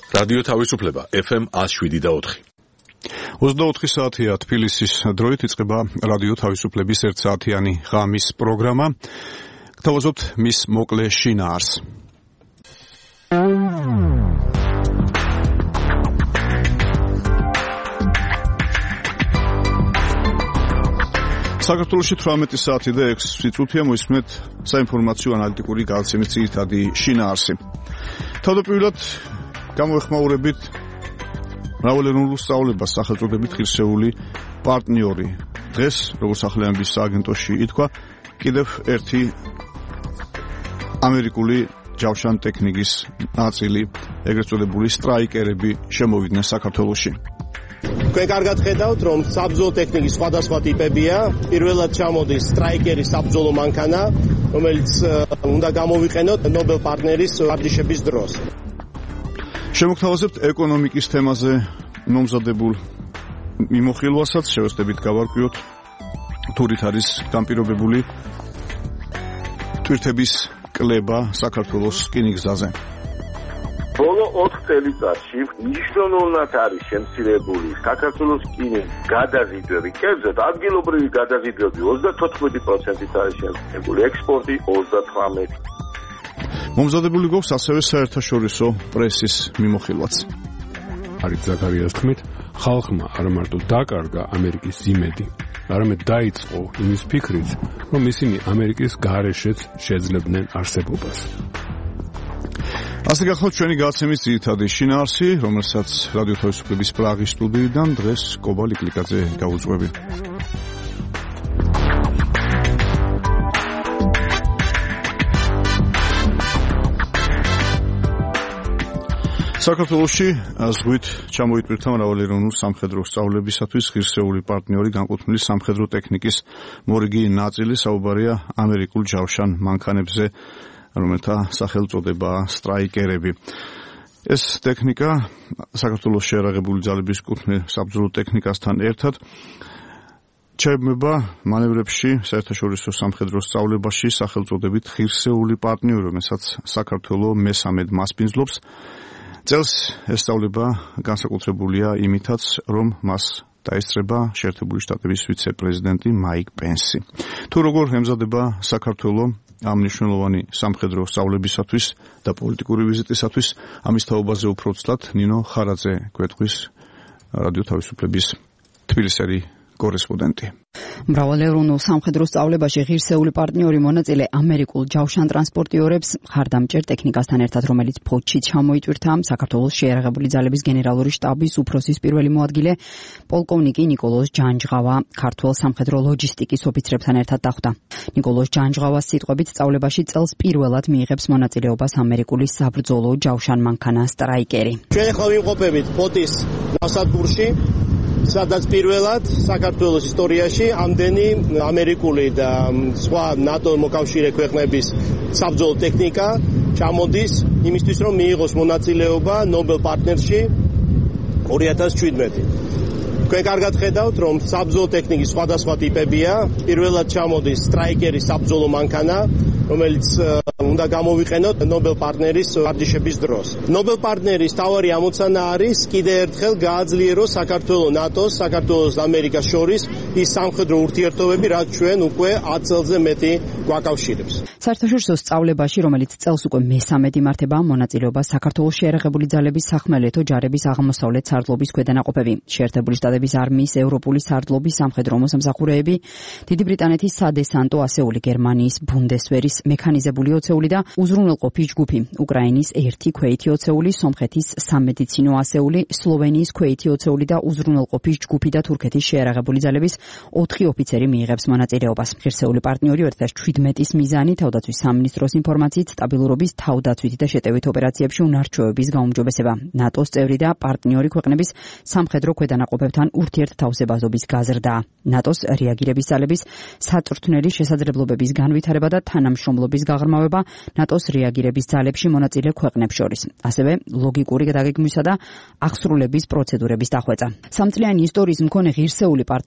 რადიო თავისუფლება FM 107.4. 24 საათია თბილისის დროით იწყება რადიო თავისუფლების 1 საათიანი ღამის პროგრამა. გთავაზობთ მის მოკლე შინაარს. საქართველოში 18 საათი და 6 წუთია მოისმენთ საინფორმაციო ანალიტიკური გადაცემის ძირითადი შინაარსი. თავდაპირველად გამოეხმაურებით მრავალეროვნულ სწავლებას სახელწოდებით ღირსეული პარტნიორი. დღეს, როგორც სახელმწიფო სააგენტოში ითქვა, კიდევ ერთი ამერიკული ჯავშან ტექნიკის ნაწილი, ეგრეთ წოდებული სტრაიკერები შემოვიდნენ საქართველოში. Თქვენ კარგად ხედავთ, რომ საბრძოლო ტექნიკის სხვადასხვა ტიპებია. პირველად ჩამოდის სტრაიკერის საბრძოლო მანქანა, რომელიც უნდა გამოვიყენოთ ნობელ პარტნერის ვარჯიშების დროს. შემოგთავაზებთ ეკონომიკის თემაზე მომზადებულ მიმოხილვასაც, შევეცდებით გავარკვიოთ თუ რით არის განპირობებული ტვირთების კლება საქართველოს რკინიგზაზე. ბოლო 4 წელიწადში მნიშვნელოვნად არის შემცირებული საქართველოს რკინის გადაზიდვები. კერძოდ, ადგილობრივი გადაზიდვები 34%-ით არის შემცირებული, ექსპორტი 38%. მომზადებული გვაქვს ასევე საერთაშორისო პრესის მიმოხილვაც. არის ზაქარიას თქმით, ხალხმა არა მარტო დაკარგა ამერიკის იმედი, არამედ დაიწყო იმის ფიქრიც, რომ ისინი ამერიკის გარეშეც შეძლებდნენ არსებობას. ასე გახლავთ ჩვენი გადაცემის ძირითადი შინაარსი, რომელსაც რადიო თავისუფლების პრაღის სტუდიიდან დღეს კობა ლიკლიკაძე გაუძღვები. საქართველოში ზღვით ჩამოიტვირთა მრავალეროვნულ სამხედრო სწავლებისათვის ღირსეული პარტნიორი განკუთვნილი სამხედრო ტექნიკის მორიგი ნაწილი. საუბარია ამერიკულ ჯავშან მანქანებზე, რომელთა სახელწოდებაა სტრაიკერები. ეს ტექნიკა საქართველოს შეიარაღებული ძალების კუთვნილ საბრძოლო ტექნიკასთან ერთად ჩაებმება მანევრებში საერთაშორისო სამხედრო სწავლებაში სახელწოდებით ღირსეული პარტნიორი, რომელსაც საქართველოს მესამედ მასპინძლობს. წელს ეს სწავლება განსაკუთრებულია იმითაც, რომ მას დაესწრება შეერთებული შტატების ვიცე-პრეზიდენტი მაიკ პენსი. თუ როგორ ემზადება საქართველოს ამ მნიშვნელოვანი სამხედრო სწავლებისათვის და პოლიტიკური ვიზიტისათვის, ამის თაობაზე უფრო ცუდად ნინო ხარაძე გვეტყვის რადიო თავისუფლების თბილისელი კორესპონდენტი. მრავალეროვნულ სამხედრო სწავლებაში ღირსეული პარტნიორი მონაწილე ამერიკულ ჯავშან ტრანსპორტიორებს ხარდამჭერ ტექნიკასთან ერთად, რომელიც ფოთში ჩამოიტვირთა, საქართველოს შეიარაღებული ძალების გენერალური შტაბის უფროსის პირველი მოადგილე პოლკოვნიკი ნიკოლოზ ჯანჯღავა ქართულ სამხედრო ლოჯისტიკის ოფიცრებთან ერთად დახვდა. ნიკოლოზ ჯანჯღავას სიტყვებით სწავლებაში წელს პირველად მიიღებს მონაწილეობას ამერიკული საბრძოლო ჯავშან მანქანა სტრაიკერი. ჩვენ ახლა ვიმყოფებით ფოთის ნავსადგურში, სადაც პირველად საქართველოს ისტორიაში ამდენი ამერიკული და სხვა ნატო მოკავშირე ქვეყნების საბრძოლო ტექნიკა ჩამოდის იმისთვის, რომ მიიღოს მონაწილეობა ნობელ პარტნერსში 2017. თქვენ კარგად ხედავთ, რომ საბრძოლო ტექნიკის სხვადასხვა ტიპებია. პირველად ჩამოდის სტრაიკერის საბრძოლო მანქანა, რომელიც უნდა გამოვიყენოთ ნობელ პარტნერის ვარჯიშების დროს. ნობელ პარტნერის თავარი ამოცანა არის კიდევ ერთხელ გააძლიეროს საქართველოს ნატოს, საქართველოს და ამერიკას შორის ის სამხედრო ურთიერთობები, რაც ჩვენ უკვე 10 წელზე მეტი გვაკავშირებს. საერთაშორისო სწავლებაში, რომელიც წელს უკვე მესამედ იმართება, მონაწილეობას საქართველოს შეიარაღებული ძალების სახმელეთო ჯარების აღმოსავლეთ სარდლობის ქვედანაყოფები, შეერთებული შტატების არმიის ევროპული სარდლობის სამხედრო მოსამსახურეები, დიდი ბრიტანეთის სადესანტო ასეული, გერმანიის ბუნდესვერის მექანიზებული ოცეული და უზრუნველყოფის ჯგუფი, უკრაინის ერთი ქვეითი ოცეული, სომხეთის სამედიცინო ასეული, სლოვენიის ქვეითი ოცეული და უზრუნველყოფის ჯგუფი და თურქეთის შეიარაღებული ძალების 4 ოფიცერი მიიღებს მონაწილეობას. ღირსეული პარტნიორი 2017-ის მიზანი თავდაცვის სამინისტროს ინფორმაციით სტაბილურობის, თავდაცვითი და შეტევით ოპერაციებში უნარჩვევების გაუმჯობესება, ნატოს წევრი და პარტნიორი ქვეყნების სამხედრო ქვედანაყოფებთან ურთიერთთავსებაზობის გაზრდა, ნატოს რეაგირების ძალების საწვრთნელი შესაძლებლობების განვითარება და თანამშრომლობის გაღრმავება ნატოს რეაგირების ძალებში მონაწილე ქვეყნებს შორის, ასევე ლოგიკური დაგეგმვისა და აღსრულების პროცედურების დახვეწა. სამწლიანი ისტორიის მქონე ღირსეული პარტნიორის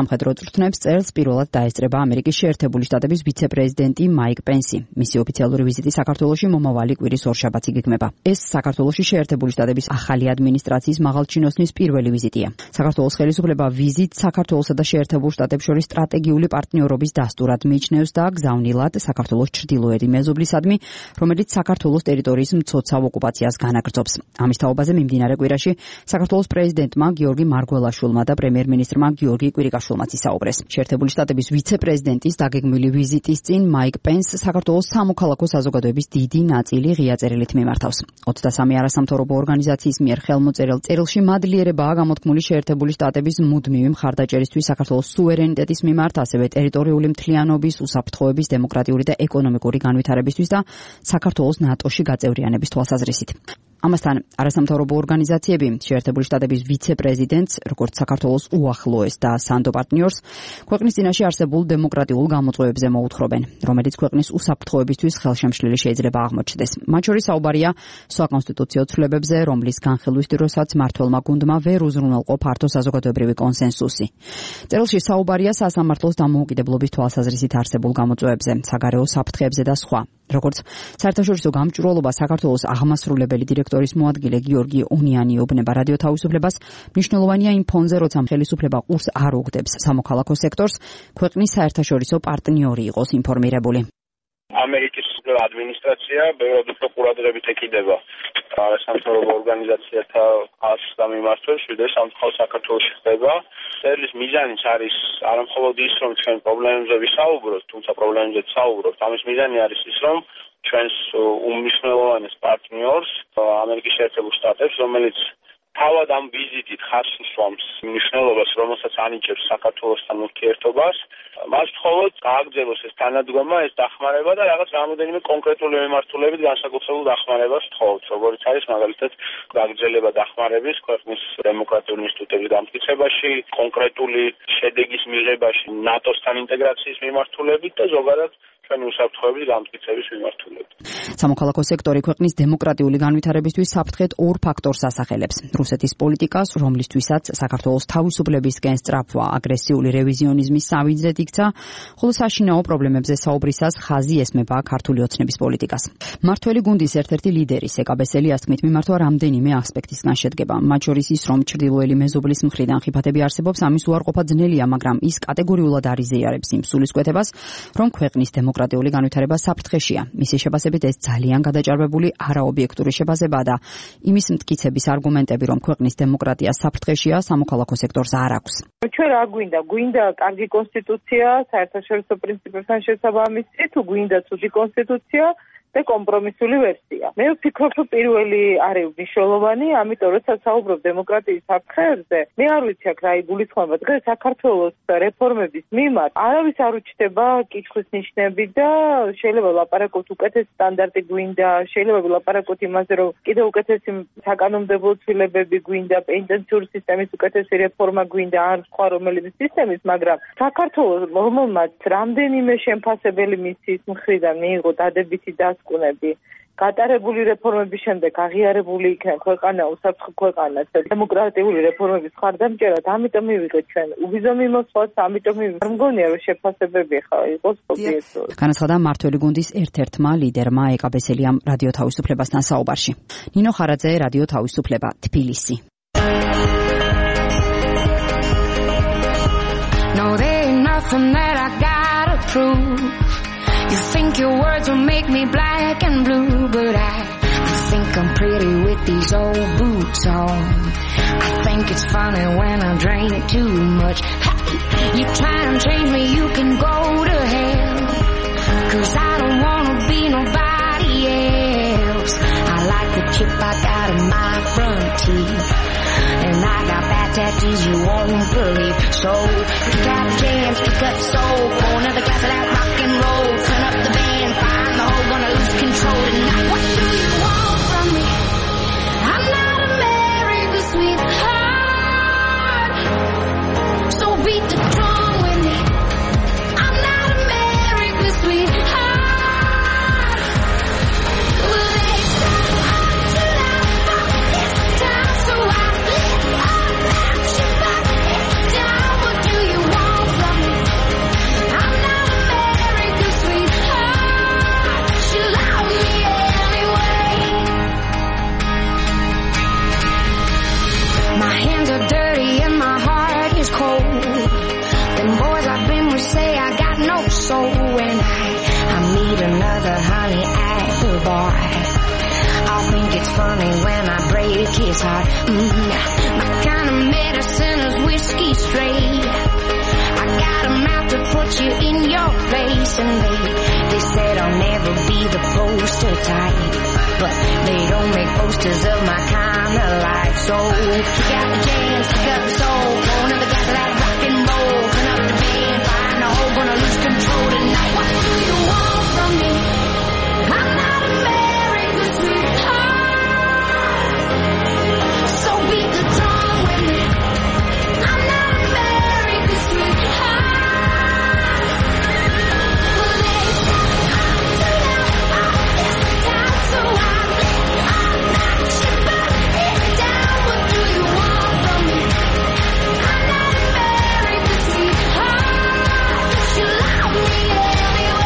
სამხედრო წვრთნებს წელს პირველად დაესწრება ამერიკის შეერთებული შტატების ვიცე-პრეზიდენტი მაიკ პენსი. მისი ოფიციალური ვიზიტი საქართველოში მომავალი კვირის ორშაბათს იგეგმება. ეს საქართველოში შეერთებული შტატების ახალი ადმინისტრაციის მაღალჩინოსნის პირველი ვიზიტია. საქართველოს ხელისუფლება ვიზიტს საქართველოსა და შეერთებულ შტატებს შორის სტრატეგიული პარტნიორობის დასტურად მიიჩნევს და გზავნილად საქართველოს ჩრდილოეთი მეზობლისადმი, რომელიც საქართველოს ტერიტორიის მცოცავ ოკუპაციას განაგრძობს. ამის თაობაზე მიმდინარე კვირაში საქართველოს პრეზიდენტმა გიორგი მარგველაშვილმა და პრემიერ-მინისტრმა გიორგი კვირიკაშვილმაც ისაუბრეს. შეერთებული შტატების ვიცე-პრეზიდენტის დაგეგმილი ვიზიტის წინ მაიკ პენს საქართველოს სამოქალაქო საზოგადოების დიდი ნაწილი ღია წერილით მიმართავს. 23 არასამთავრობო ორგანიზაციის მიერ ხელმოწერილ წერილში მადლიერებაა გამოთქმული შეერთებული შტატების მუდმივი მხარდაჭერისთვის საქართველოს სუვერენიტეტის მიმართ, ასევე ტერიტორიული მთლიანობის, უსაფრთხოების, დემოკრატიული და ეკონომიკური განვითარებისთვის და საქართველოს ნატოში გაწევრიანების თვალსაზრისით. ამასთან არასამთავრობო ორგანიზაციები შეერთებული შტატების ვიცე-პრეზიდენტს, როგორც საქართველოს უახლოეს და სანდო პარტნიორს, ქვეყნის წინაშე არსებულ დემოკრატიულ გამოწვევებზე მოუთხრობენ, რომელიც ქვეყნის უსაფრთხოებისთვის ხელშემშლილი შეიძლება აღმოჩნდეს. მათ შორის საუბარია საკონსტიტუციო ცვლილებებზე, რომლის განხილვის დროსაც მმართველმა გუნდმა ვერ უზრუნველყო ფართო საზოგადოებრივი კონსენსუსი. წერილში საუბარია სასამართლოს დამოუკიდებლობის თვალსაზრისით არსებულ გამოწვევებზე, საგარეო საფრთხეებზე და სხვა. როგორც საერთაშორისო გამჭვირვალობა საქართველოს აღმასრულებელი დირექტორის მოადგილე გიორგი ონიანი უბნება რადიო თავისუფლებას, მნიშვნელოვანია იმ ფონზე, როცა ხელისუფლება ყურს არ უგდებს სამოქალაქო სექტორს, ქვეყნის საერთაშორისო პარტნიორი იყოს ინფორმირებული. ამერიკის ადმინისტრაცია ბევრად უფრო ყურადღებით ეკიდება არასამთავრობო ორგანიზაციათა ხალხს და მიმართვებს, ვიდრე სამწუხაროდ საქართველოში ხდება. წერილის მიზანიც არის არამხოლოდ ის, რომ ჩვენ პრობლემებზე ვისაუბროთ, თუმცა პრობლემებზეც საუბრობთ. ამის მიზანი არის ის, რომ ჩვენს უმნიშვნელოვანეს პარტნიორს, ამერიკის შეერთებულ შტატებს, რომელიც თავად ამ ვიზიტით ხაზს უსვამს მნიშვნელობას, რომელსაც ანიჭებს საქართველოსთან ურთიერთობას, მას მხოლოდ გააგრძელოს ეს თანადგომა, ეს დახმარება და რაღაც რამოდენიმე კონკრეტული მიმართულებით განსაკუთრებულ დახმარებას თხოვთ, როგორც არის მაგალითად გაგრძელება დახმარების ქვეყნის დემოკრატიული ინსტიტუტების დამტკიცებაში, კონკრეტული შედეგის მიღებაში ნატოსთან ინტეგრაციის მიმართულებით და ზოგადად ჩვენი უსაფრთხოების დამტკიცების მიმართულებით. სამოქალაქო სექტორი ქვეყნის დემოკრატიული განვითარებისთვის საფრთხეთ ორ ფაქტორს ასახელებს. რუსეთის პოლიტიკას, რომლისთვისაც საქართველოს თავისუფლებისკენ სწრაფვა აგრესიული რევიზიონიზმის სავიძლად იქცა, ხოლო საშინაო პრობლემებზე საუბრისას ხაზი ესმება ქართული ოცნების პოლიტიკას. მმართველი გუნდის ერთ-ერთი ლიდერი სეკაბესელიას თქმით, მიმართვა რამდენიმე ასპექტისგან შედგება. მათ შორის ის, რომ ჩრდილოელი მეზობლის მხრიდან ხიფათები არსებობს, ამის უარყოფა ძნელია, მაგრამ ის კატეგორიულად არ იზიარებს იმ სულისკვეთებას, რომ ქვეყნის დემოკრატიული განვითარება საფრთხეშია. მისი შეფასებით ეს ძალიან გადაჭარბებული არაობიექტური შეფასება და იმის მტკიცების არგუმენტები, რომ ქვეყნის დემოკრატია საფრთხეშია, სამოქალაქო სექტორს არ აქვს. ჩვენ რა გვინდა კარგი კონსტიტუცია, საერთაშორისო პრინციპებთან შესაბამისი, თუ გვინდა ცუდი კონსტიტუცია და კომპრომისული ვერსია. მე ვფიქრობ, რომ პირველი არის მნიშვნელოვანი, ამიტომ როცა საუბრობ დემოკრატიის საფრთხეებზე, მე არ ვიცი აქ რა იგულისხმება. დღეს საქართველოს რეფორმების მიმართ არავის არ უჩნდება კითხვის ნიშნები და შეიძლება ვლაპარაკოთ უკეთესი სტანდარტი გვინდა, შეიძლება ვლაპარაკოთ იმაზე, რომ კიდევ უკეთესი საკანონმდებლო ცვლილებები გვინდა, პენსიური სისტემის უკეთესი რეფორმა გვინდა, ან სხვა რომელიმე სისტემის, მაგრამ საქართველოს რომელმაც რამდენიმე შემფასებელი მისიის მხრიდან მიიღო დადებითი დასკვნები, გატარებული რეფორმების შემდეგ აღიარებული იქნა ქვეყანა უსაფრთხო ქვეყანა და დემოკრატიული რეფორმების ხარდამჭერად, ამიტომ მივიღეთ ჩვენ უბიზომი მოსვლას, ამიტომ არ მგონია რომ შეფასებები ხარ იყოს ობიექტური. განაცხადა მმართველი გუნდის ერთ-ერთმა ლიდერმა ეკაბესელიამ რადიო თავისუფლებასთან საუბარში. ნინო ხარაძე, რადიო თავისუფლება, თბილისი. No, there ain't nothing that I gotta prove. You think your words will make me black and blue, but I think I'm pretty with these old boots on. I think it's funny when I drink too much. You try and change me, you can go to hell, 'cause I don't wanna be nobody else. I like the chip I got in my front teeth, and I got bad tattoos you won't believe. So pick out jams, pick up soul, pour another glass of that rock and roll. Turn up the band, find the hole, gonna lose control tonight. What do you want from me? I'm not America's sweetheart, so beat the drum with me. I'm not America's sweetheart. Well, they say I'm too loud for this time, so I lift up and shoot back down. What do you want funny when I break his heart. My kind of medicine is whiskey straight. I got a mouth to put you in your place, and they said I'll never be the poster type, but they don't make posters of my kind of life. So kick out the jams, kick up the soul, going to the guys that rock and roll, turn up the band, find a hole, gonna lose control tonight. What do you want from me? I'm not America's sweetheart, so beat the drum with me. I'm not America's sweetheart. Well, they said I'm too loud, it's the time, so I'm not shipping it down. What do you want from me? I'm not America's sweetheart. You love me anyway.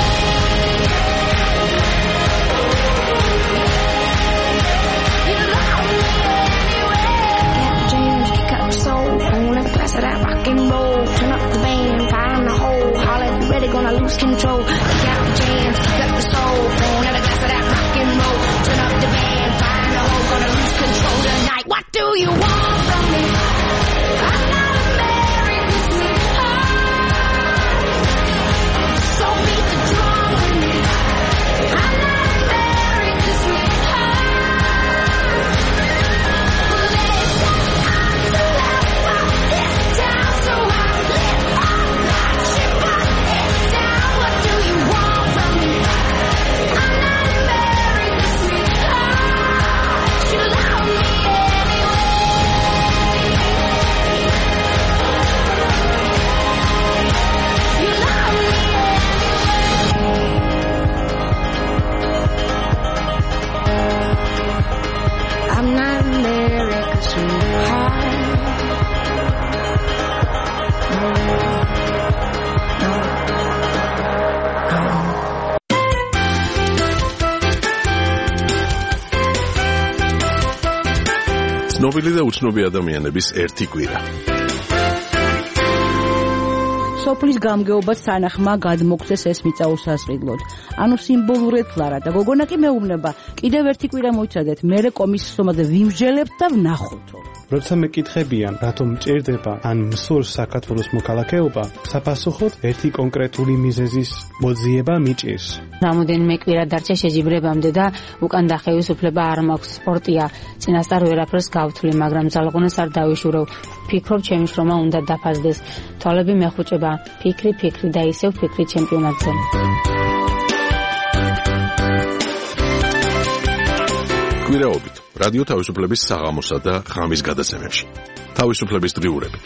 You love me anyway. James, kick up the soul, on the glass of that rock and roll, turn up the band, find the hole, holler, you ready, gonna lose control. Kick out the jams, kick up the soul, on the glass of that rock and roll, turn up the band, find the hole, gonna lose control tonight. What do you want from me? I'm not America's sweetheart, so beat the drum with me. I'm not America's sweetheart. Well, they said I'm too loud for this town, so I'll live all night, shiver it down. What do you want from me? I'm not America's sweetheart. You love me anyway. You love me anyway. I'm not America's sweetheart. No. ცნობილი და უცნობი ადამიანების ერთი კვირა. სოფლის გამგეობას თანახმა გადმოგცეს ეს მიწა უსასყიდლოდ. ანუ სიმბოლურად ფლარა და გოგონა კი მეუბნება, კიდევ ერთი კვირა მოიცადეთ, მერე კომისიომაზე ვიმსჯელებთ და ვნახავთო. როცა მეკითხებიან, რატომ მჭირდება ან მსურს საქართველოს მოქალაქეობა, საფასუხოდ ერთი კონკრეტული მიზეზის მოძიება მიჭირს. რამოდენიმე კვირა დარჩა შეჯიბრებამდე და უკან დახევისუფლება არ მაქვს, სპორტია, წინასწარ ვერაფერს გავთვლი, მაგრამ ძალღონას არ დავიშურევ. ფიქრობ, ჩემი შრომა უნდა დაფასდეს. თვალები მეხუჭება, ფიქრი და ისევ ფიქრი ჩემპიონატზე. კვირაობით რადიო თავისუფლების საღამოსა და ღამის გადაცემებში. თავისუფლების დღიურები.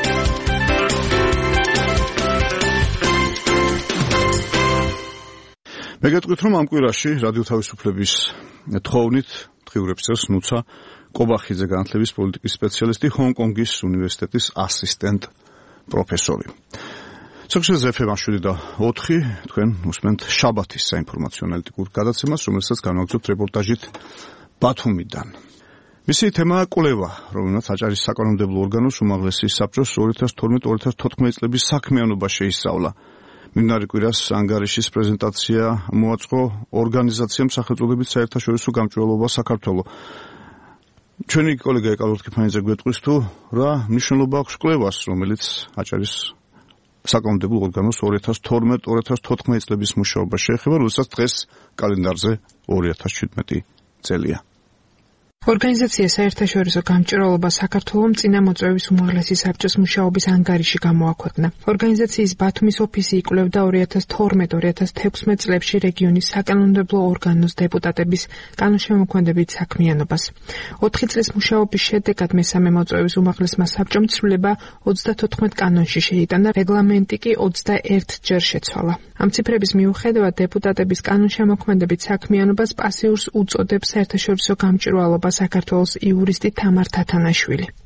მე გეტყვით, რომ ამ კვირაში რადიო თავისუფლების თხოვნით დღიურებს წერს ნუცა კობახიძე, განათლების პოლიტიკის სპეციალისტი, ჰონკონგის უნივერსიტეტის ასისტენტ პროფესორი. სოციალიზმის FM 7/4 თქვენ უსმენთ შაბათის საინფორმაციო ანალიტიკურ გადაცემას, რომელსაც განვაგრძობთ რეპორტაჟით ბათუმიდან. მისი თემაა კვლევა, რომელმაც აჭარის საკანონმდებლო ორგანოს უმაღლესი საბჭოს 2012-2014 წლების საქმიანობა შეისწავლა. მიმდინარე კვირას ანგარიშის პრეზენტაცია მოაწყო ორგანიზაციამ სახელწოდებით საერთაშორისო გამჭვირვალობა საქართველო. ჩვენი კოლეგა ეკალორ კიფანიძე გვეტყვის თუ რა მნიშვნელობა აქვს კვლევას, რომელიც აჭარის საკანონმდებლო ორგანოს 2012-2014 წლების მუშაობა შეეხება, როდესაც დღეს კალენდარზე 2017 წელია. ორგანიზაცია საერთაშორისო გამჭვირვალობა საქართველოს წინა მოწვევის უმაღლესი საბჭოს მუშაობის ანგარიში გამოაქვეყნა. ორგანიზაციის ბათუმის ოფისი იკვლევდა 2012-2016 წლებში რეგიონის საკანონმდებლო ორგანოს დეპუტატების კანონშემოქმედებით საქმიანობას. 4 წლის მუშაობის შედეგად მესამე მოწვევის უმაღლესმა საბჭომ ცვლილება 34 კანონში შეიტანა, რეგლამენტი კი 21 ჯერ შეცვალა. ამ ციფრების მიუხედავად დეპუტატების კანონშემოქმედებით საქმიანობას პასიურს უწოდებს საერთაშორისო გამჭვირვალობა საქართველოს იურისტი თამარ თათანაშვილი.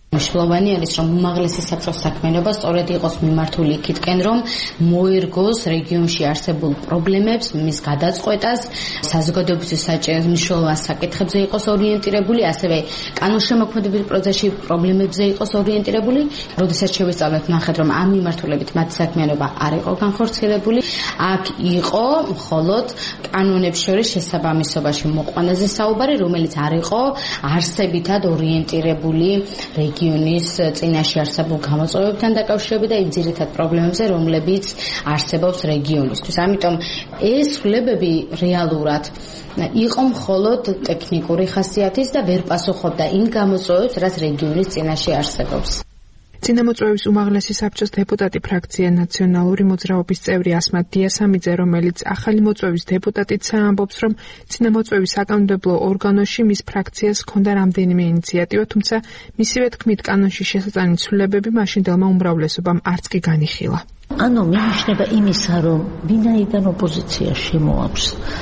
მნიშვნელოვანი არის, რომ უმაღლესი საბჭოს საქმიანობა სწორედ იყოს მიმართული იქითკენ, რომ მოერგოს რეგიონში არსებულ პრობლემებს, მის გადაწყვეტას, საზოგადოებისთვის საჭირო მნიშვნელოვან საკითხებზე იყოს ორიენტირებული, ასევე კანონშემოქმედების პროცესში პრობლემებზე იყოს ორიენტირებული. როდესაც შევისწავლეთ, ნახეთ, რომ ამ მიმართულებით მათი საქმიანობა არ იყო განხორციელებული, აქ იყო მხოლოდ კანონებს შორის შესაბამისობაში მოყვანაზე საუბარი, რომელიც არ იყო არსებითად ორიენტირებული რეგიონის წინაშე არსებულ გამოწვევებთან დაკავშირებით და იმ ძირითად პრობლემებზე, რომლებიც არსებობს რეგიონისთვის. ამიტომ ეს ცვლილებები რეალურად იყო მხოლოდ ტექნიკური ხასიათის და ვერ პასუხობდა იმ გამოწვევებს, რაც რეგიონის წინაშე არსებობს. წინამოწვევის უმაღლესი საბჭოს დეპუტატი ფრაქცია ნაციონალური მოძრაობის წევრი ასმათ დიასამიძე, რომელიც ახალი მოწვევის დეპუტატიც ამბობს, რომ წინამოწვევის საკანონმდებლო ორგანოში მის ფრაქციას ჰქონდა რამდენიმე ინიციატივა, თუმცა მისივე თქმით კანონში შესაწანი ცვლილებები მაშინდელმა უმრავლესობამ არც კი განიხილა. ანუ მინიშნება იმისა, რომ ვინაიდან ოპოზიცია შემოაქვს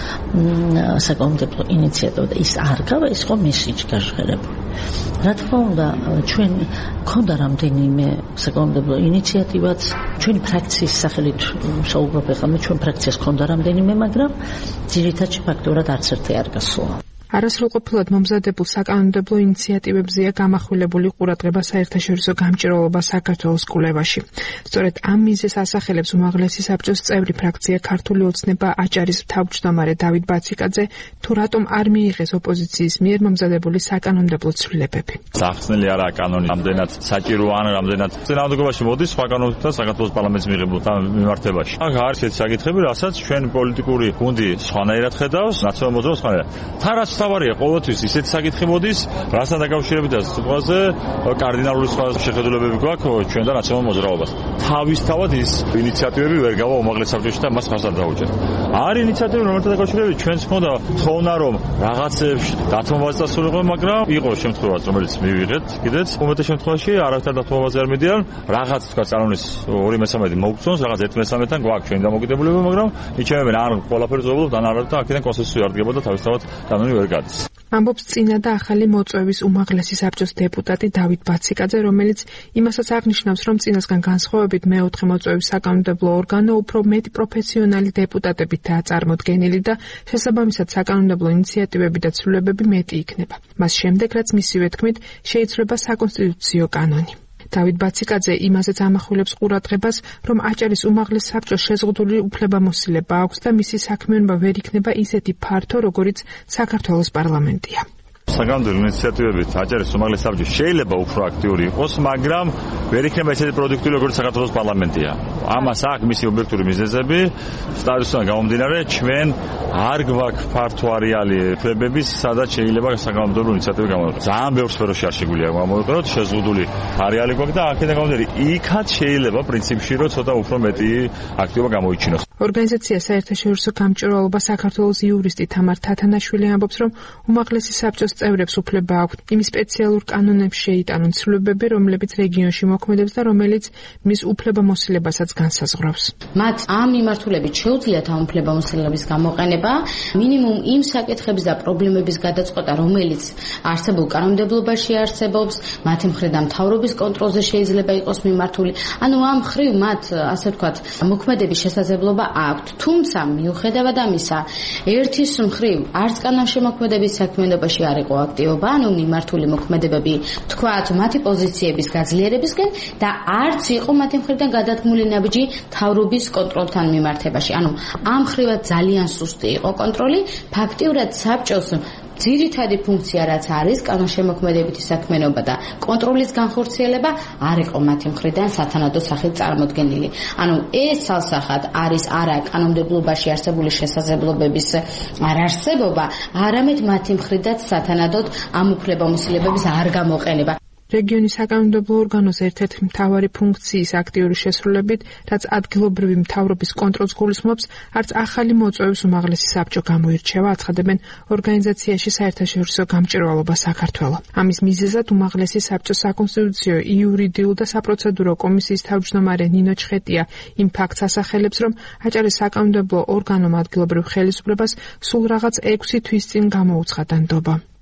საკანონმდებლო ინიციატივა და ის არ გავა, ის ხო მისი გაჟღერებული. რა თქმა უნდა, ჩვენ ქონდა რამდენიმე საკანონმდებლო ინიციატივაც, ჩვენი ფრაქციის სახელით საუბრობ, ახლა მე ჩვენ ფრაქციას ქონდა რამდენიმე, მაგრამ ძირითადად ფაქტურად არც ერთი არ გასულა. არასრულყოფილად მომზადებულ საკანონმდებლო ინიციატივებზეა გამახვილებული ყურადღება საერთაშორისო გამჭირვალობა საქართველოს კვლევაში. სწორედ ამ მიზეზს ასახელებს უმაღლესი საბჭოს წევრი ფრაქცია ქართული ოცნება აჭარის თავმჯდომარე დავით ბაციკაძე, თუ რატომ არ მიიღეს ოპოზიციის მიერ მომზადებული საკანონმდებლო ცვლილებები. სახსნელი არაა კანონი, რამდენად საჭირო ან რამდენად წინააღმდეგობაში მოდის საკანონმდებლო საქართველოს პარლამენტის მიღებულ მიმართებაში. აქ არის ეს საკითხები, რასაც ჩვენ პოლიტიკური გუნდი სხვანაირად ხედავს, ნაციონალურ მოძრაობას სხვანაირად. თავარია ყოველთვის ისეთი საკითხი მოდის, რასთან დაკავშირებით და სიტყვაზე კარდინალური სხვა შეხედულებები გვაქვს ჩვენ და ნაციონალურ მოძრაობას. თავისთავად ის ინიციატივები ვერ გავა უმაღლეს საბჭოში და მას ხარსად დაუჭერთ. არის ინიციატივები, რომელთა დაკავშირებით ჩვენს მქონდა თხოვნა, რომ რაღაცებს დათმობაზე დასულიყო, მაგრამ იყო შემთხვევაც, რომელიც მივიღეთ კიდეც. უმეტეს შემთხვევაში არავითარ დათმობაზე არ მიდიან, რაღაც თქვა კანონის 2/13 მოგვწონს, რაღაც 1/13-თან გვაქვს ჩვენი დამოკიდებულება, მაგრამ იჩემენ არ ყველაფერს ვუყურებთ, ან არა და აქედან კონსენსუსი არ დგებოდა თავისთავად კანონი ვერ გადის. ამბობს წინა და ახალი მოწვევის უმაღლესი საბჭოს დეპუტატი დავით ბაციკაძე, რომელიც იმასაც აღნიშნავს, რომ წინასგან განსხვავებით მეოთხე მოწვევის საკანონმდებლო ორგანო უფრო მეტი პროფესიონალი დეპუტატებითაა წარმოდგენილი და შესაბამისად საკანონმდებლო ინიციატივები და ცვლილებები მეტი იქნება. მას შემდეგ, რაც მისივე თქმით, შეიცვლება საკონსტიტუციო კანონი. დავით ბაციკაძე იმაზეც ამახვილებს ყურადღებას, რომ აჭარის უმაღლეს საბჭოს შეზღუდული უფლებამოსილება აქვს და მისი საქმიანობა ვერ იქნება ისეთი ფართო, როგორიც საქართველოს პარლამენტია. საკანონმდებლო ინიციატივებით აჭარის უმაღლეს საბჭო შეიძლება უფრო აქტიური იყოს, მაგრამ ვერ იქნება ისეთი პროდუქტიული, როგორც საქართველოს პარლამენტია. ამას აქვს მისი ობიექტური მიზეზები, სტატუსიდან გამომდინარე, ჩვენ არ გვაქვს ფართო არეალი უფლებები, სადაც შეიძლება საკანონმდებლო ინიციატივები გამოიყენოს. ძალიან ბევრ სფეროში არ შეგვიძლია გამოიყენოთ, შეზღუდული არეალი გვაქვს და აქედან გამომდინარე, იქაც შეიძლება პრინციპში, რომ ცოტა უფრო მეტი აქტივობა გამოიჩინოს. ორგანიზაცია საერთაშორისო გამჭირვალობა საქართველოს იურისტი თამარ თათანაშვილი ამბობს, რომ უმაღლესი საბჭოს წევრებს უფლება აქვთ იმ სპეციალურ კანონებს შეიტანონ ცვლილებები, რომლებიც რეგიონში მოქმედებს და რომელიც მის უფლებამოსილებასაც განსაზღვრავს. მათ ამ მიმართულებით შეუძლიათ ამ უფლებამოსილების გამოყენება, მინიმუმ იმ საკითხების და პრობლემების გადაწყვეტა, რომელიც არსებულ კანონმდებლობაში არსებობს, მათი მხრიდან მთავრობის კონტროლზე შეიძლება იყოს მიმართული. ანუ ამ ხრივ მათ, ასე ვთქვათ, მოქმედების შესაძლებლობა აქვთ. თუმცა მიუხედავად ამისა, ერთის მხრივ არც კანონშემოქმედების საქმიანობაში არ იყო აქტივობა, ანუ მიმართული მოქმედებები, თქვათ, მათი პოზიციების გაძლიერებისკენ და არც იყო მათი მხრიდან გადადგმული ნაბიჯი მთავრობის კონტროლთან მიმართებაში. ანუ ამ ხრივად ძალიან სუსტი იყო კონტროლი, ფაქტიურად საბჭოს ძირითადი ფუნქცია რაც არის კანონშემოქმედებითი საქმიანობა და კონტროლის განხორციელება არ იყო მათი მხრიდან სათანადო სახით წარმოდგენილი. ანუ ეს ცალსახად არის არა კანონმდებლობაში არსებული შესაძლებლობების არარსებობა, არამედ მათი მხრიდან სათანადოდ ამ უფლებამოსილებების არ გამოყენება. რეგიონის საკანონმდებლო ორგანოს ერთ-ერთი მთავარი ფუნქციის აქტიური შესრულებით, რაც ადგილობრივი მთავრობის კონტროლს გულისხმობს, არც ახალი მოწვევის უმაღლესი საბჭო გამოირჩევა, აცხადებენ ორგანიზაციაში საერთაშორისო გამჭირვალობა საქართველო. ამის მიზეზად უმაღლესი საბჭოს საკონსტიტუციო, იურიდიულ და საპროცედურო კომისიის თავმჯდომარე ნინო ჩხეტია იმ ფაქტს ასახელებს, რომ აჭარის საკანონმდებლო ორგანომ ადგილობრივ ხელისუფლებას სულ რაღაც 6 თვის წინ გამოუცხადა ნდობა.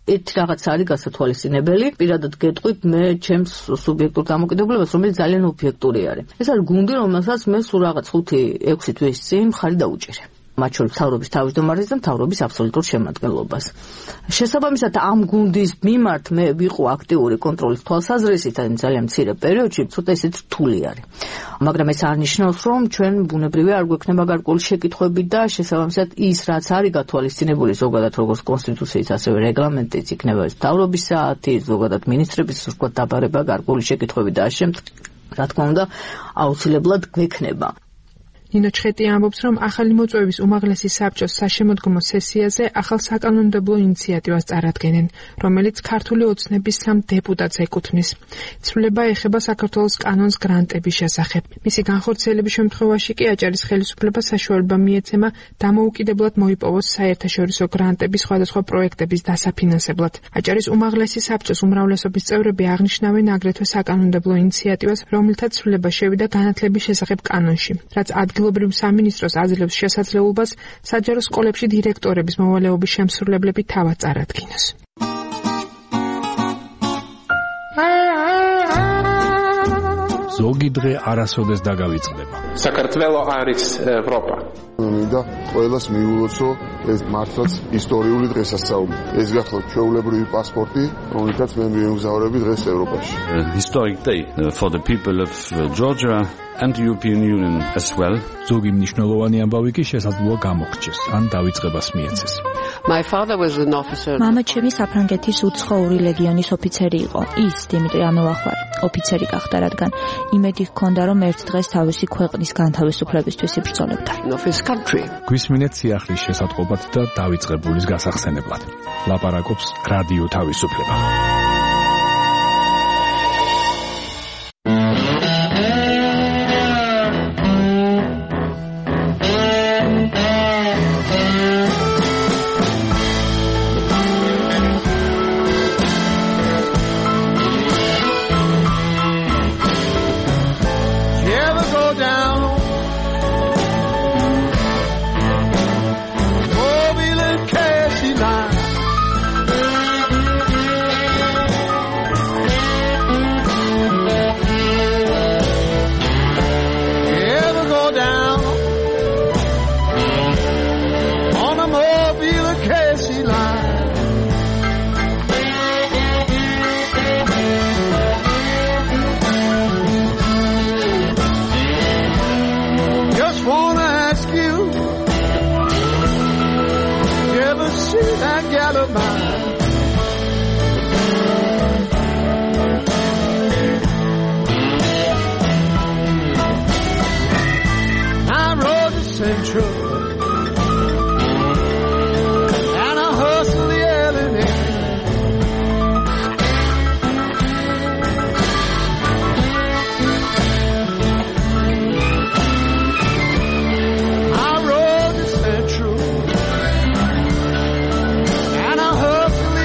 ერთ რაღაც არის გასათვალისწინებელი, პირადად გეტყვით მე ჩემს სუბიექტურ დამოკიდებულებას, რომელიც ძალიან ობიექტური არის. ეს არის გუნდი, რომელსაც მე სულ რაღაც 5-6 თვის წინ მხარი დაუჭირე. მათ შორის მთავრობის თავმჯდომარის და მთავრობის აბსოლუტურ შემადგენლობას. შესაბამისად ამ გუნდის მიმართ მე ვიყო აქტიური კონტროლის თვალსაზრისით, ან ძალიან მცირე პერიოდში ცოტა ისეთ რთული არის. მაგრამ ეს არ ნიშნავს, რომ ჩვენ ბუნებრივია არ გვექნება გარკვეული შეკითხვები და შესაბამისად ის რაც არის გათვალისწინებული ზოგადად როგორც კონსტიტუციის, ასევე რეგლამენტიც იქნება ეს მთავრობის საათი, ზოგადად მინისტრების ვთქვათ დაბარება, გარკვეული შეკითხვები და ამ რა თქმა უნდა აუცილებლად გვექნება. ნინო ჩხეტი ამბობს, რომ ახალი მოწვევის უმაღლესი საბჭოს საშემოდგომო სესიაზე ახალ საკანონმდებლო ინიციატივას წარადგენენ, რომელიც ქართული ოცნების 3 დეპუტატს ეკუთვნის. ცვლილება ეხება საქართველოს კანონს გრანტების შესახებ. მისი განხორციელების შემთხვევაში კი აჭარის ხელისუფლებას საშუალება მიეცემა დამოუკიდებლად მოიპოვოს საერთაშორისო გრანტების სხვადასხვა პროექტების დასაფინანსებლად. აჭარის უმაღლესი საბჭოს უმრავლესობის წევრები აღნიშნავენ აგრეთვე საკანონმდებლო ინიციატივას, რომელთაც ცვლილება შევიდა განათლების შესახებ კანონში, რაც ადგილობრივ სამინისტროს აძლევს შესაძლებლობას საჯარო სკოლებში დირექტორების მოვალეობის შემსრულებლები თავად წარადგინოს. ზოგი დღე არასოდეს დაგავიწყდება. საქართველო არის ევროპა. მინდა ყველას მიულოცო ეს მართლაც ისტორიული დღესასწაული. ეს გახლავთ ჩვეულებრივი პასპორტი, რომელთაც მე მიემგზავრები დღეს ევროპაში. Historic day for the people of Georgia and the European Union as well. ზოგი მნიშვნელოვანი ამბავი კი შესაძლოა გამოხჩეს, ან დავიწყებას მიეცეს. My father was an officer. მამა ჩემი საფრანგეთის უცხოური ლეგიონის ოფიცერი იყო. ის დიმიტრი ამოვახვარი ოფიცერი გახდა, რადგან იმედი ჰქონდა, რომ ერთ დღეს თავისი ქვეყნის განთავისუფლებისთვის იბრძოლებდა. გვისმინეთ სიახლის შესატყობად და დავიწყებულის გასახსენებლად. ლაპარაკობს რადიო თავისუფლება. And I hustle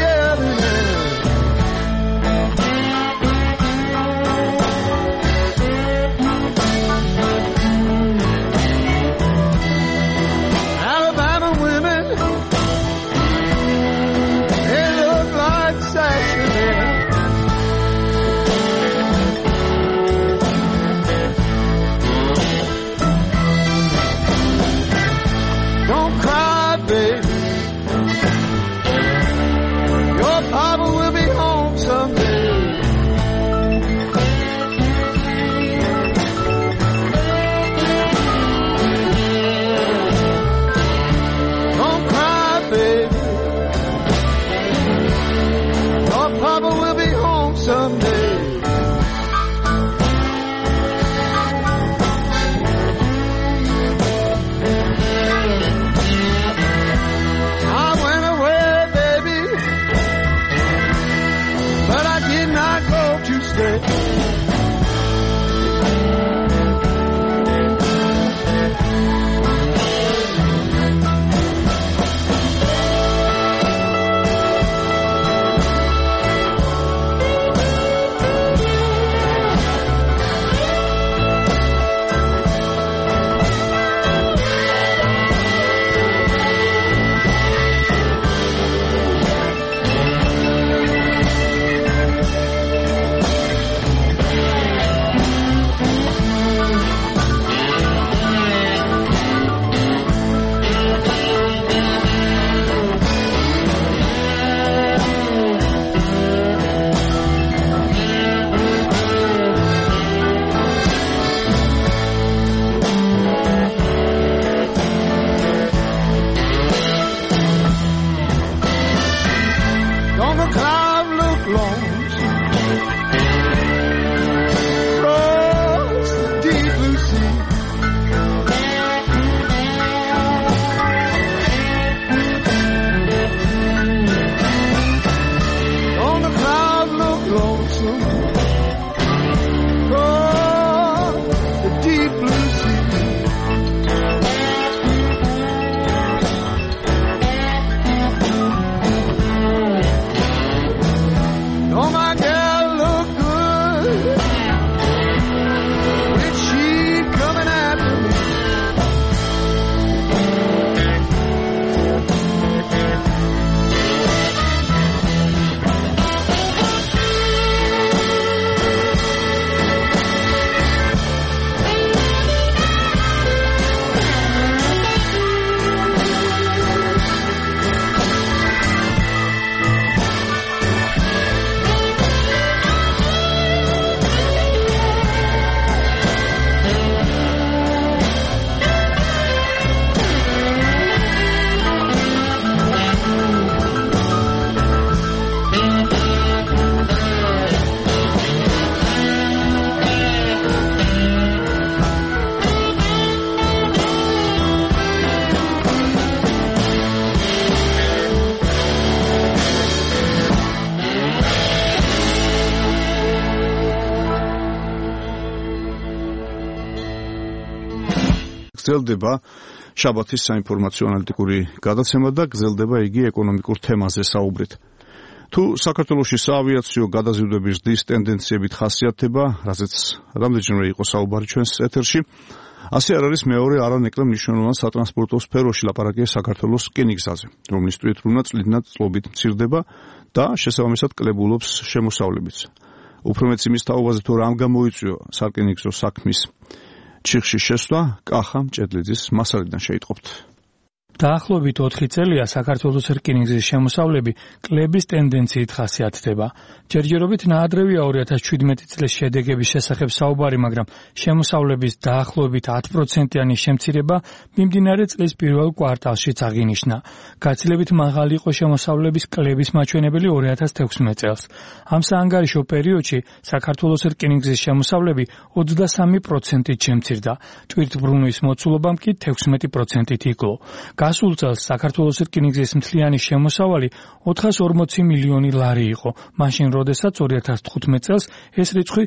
გრძელდება შაბათის საინფორმაციო ანალიტიკური გადაცემა და გრძელდება იგი ეკონომიკურ თემაზე საუბრით. თუ საქართველოში საავიაციო გადაზიდვების ზრდის ტენდენციებით ხასიათდება, რაზეც რამდენჯერმე იყო საუბარი ჩვენს ეთერში, ასე არ არის მეორე არანაკლებ მნიშვნელოვან სატრანსპორტო სფეროში ლაპარაკია საქართველოს რკინიგზაზე, რომლის თვითმფრინავი წლიდან წლობით მცირდება და შესაბამისად კლებულობს შემოსავლებიც. უფრო მეც იმის თაობაზე თუ რამ გამოიწვია სარკინიგზო საქმის ჩიხში შესვლა, კახა მჭედლიძის მასალიდან შეიტყობთ. დაახლოებით 4 წელია საქართველოს რკინიგზის შემოსავლები კლების ტენდენციით ხასიათდება. ჯერჯერობით ნაადრევია 2017 წლის შედეგების შესახებ საუბარი, მაგრამ შემოსავლების დაახლოებით 10%-იანი შემცირება მიმდინარე წლის პირველ კვარტალშიც აღინიშნა. გაცილებით მაღალი იყო შემოსავლების კლების მაჩვენებელი 2016 წელს. ამ საანგარიშო პერიოდში საქართველოს რკინიგზის შემოსავლები 23%-ით შემცირდა. ტვირთბრუნვის მოცულობამ კი 16%-ით იკლო. გასულ წელს საქართველოს რკინიგზის მთლიანი შემოსავალი 440 მილიონი ლარი იყო, მაშინ როდესაც 2015 წელს ეს რიცხვი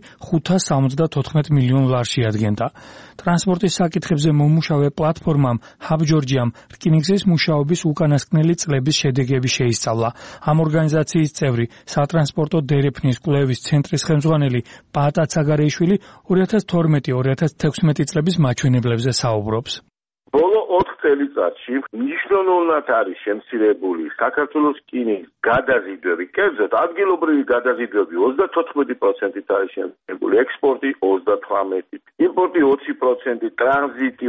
574 მილიონ ლარში ადგენდა. ტრანსპორტის საკითხებზე მომუშავე პლატფორმამ ჰაბჯორჯიამ რკინიგზის მუშაობის უკანასკნელი წლების შედეგები შეისწავლა. ამ ორგანიზაციის წევრი, სატრანსპორტო დერეფნის კვლევის ცენტრის ხელმძღვანელი პაატა ცაგარეიშვილი 2012-2016 წლების მაჩვენებლებზე საუბრობს. ბოლო 4 წელიწადში მნიშვნელოვნად არის შემცირებული საქართველოს რკინიგზის გადაზიდვები. კერძოდ, ადგილობრივი გადაზიდვები 34%-ით არის შემცირებული, ექსპორტი 38%-ით, იმპორტი 20%, ტრანზიტი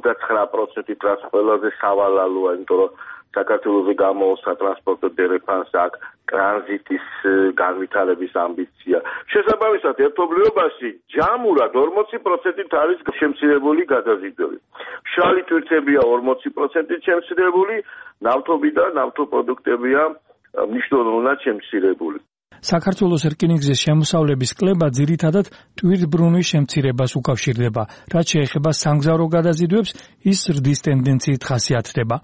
59%-ით, რაც ყველაზე სავალალოა, იმიტომ რომ საქართველოს გამოოს სატრანსპორტო დერეფანს აქ ტრანზიტის განვითარების ამბიცია. შესაბამისად, ერთობლიობაში ჯამურად 40%-ით არის შემცირებული გადაზიდვები. მშრალი ტვირთებია 40%-ით შემცირებული, ნავთობი და ნავთობპროდუქტებია მნიშვნელოვნად შემცირებული. საქართველოს რკინიგზის შემოსავლების კლება ძირითადად ტვირთბრუნვის შემცირებას უკავშირდება, რაც შეეხება სამგზავრო გადაზიდვებს, ის ზრდის ტენდენციით ხასიათდება.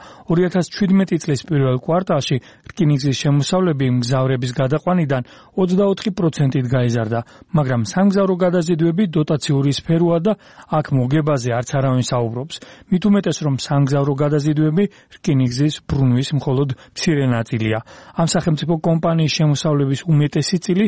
2017 წლის პირველ კვარტალში რკინიგზის შემოსავლები მგზავრების გადაყვანიდან 24%-ით გაიზარდა, მაგრამ სამგზავრო გადაზიდვები დოტაციური სფეროა და აქ მოგებაზე არც არავინ საუბრობს. მით უმეტეს, რომ სამგზავრო გადაზიდვები რკინიგზის ბრუნვის მხოლოდ მცირე ნაწილია. ამ სახელმწიფო კომპანიის შემოსავლების უმეტესი წილი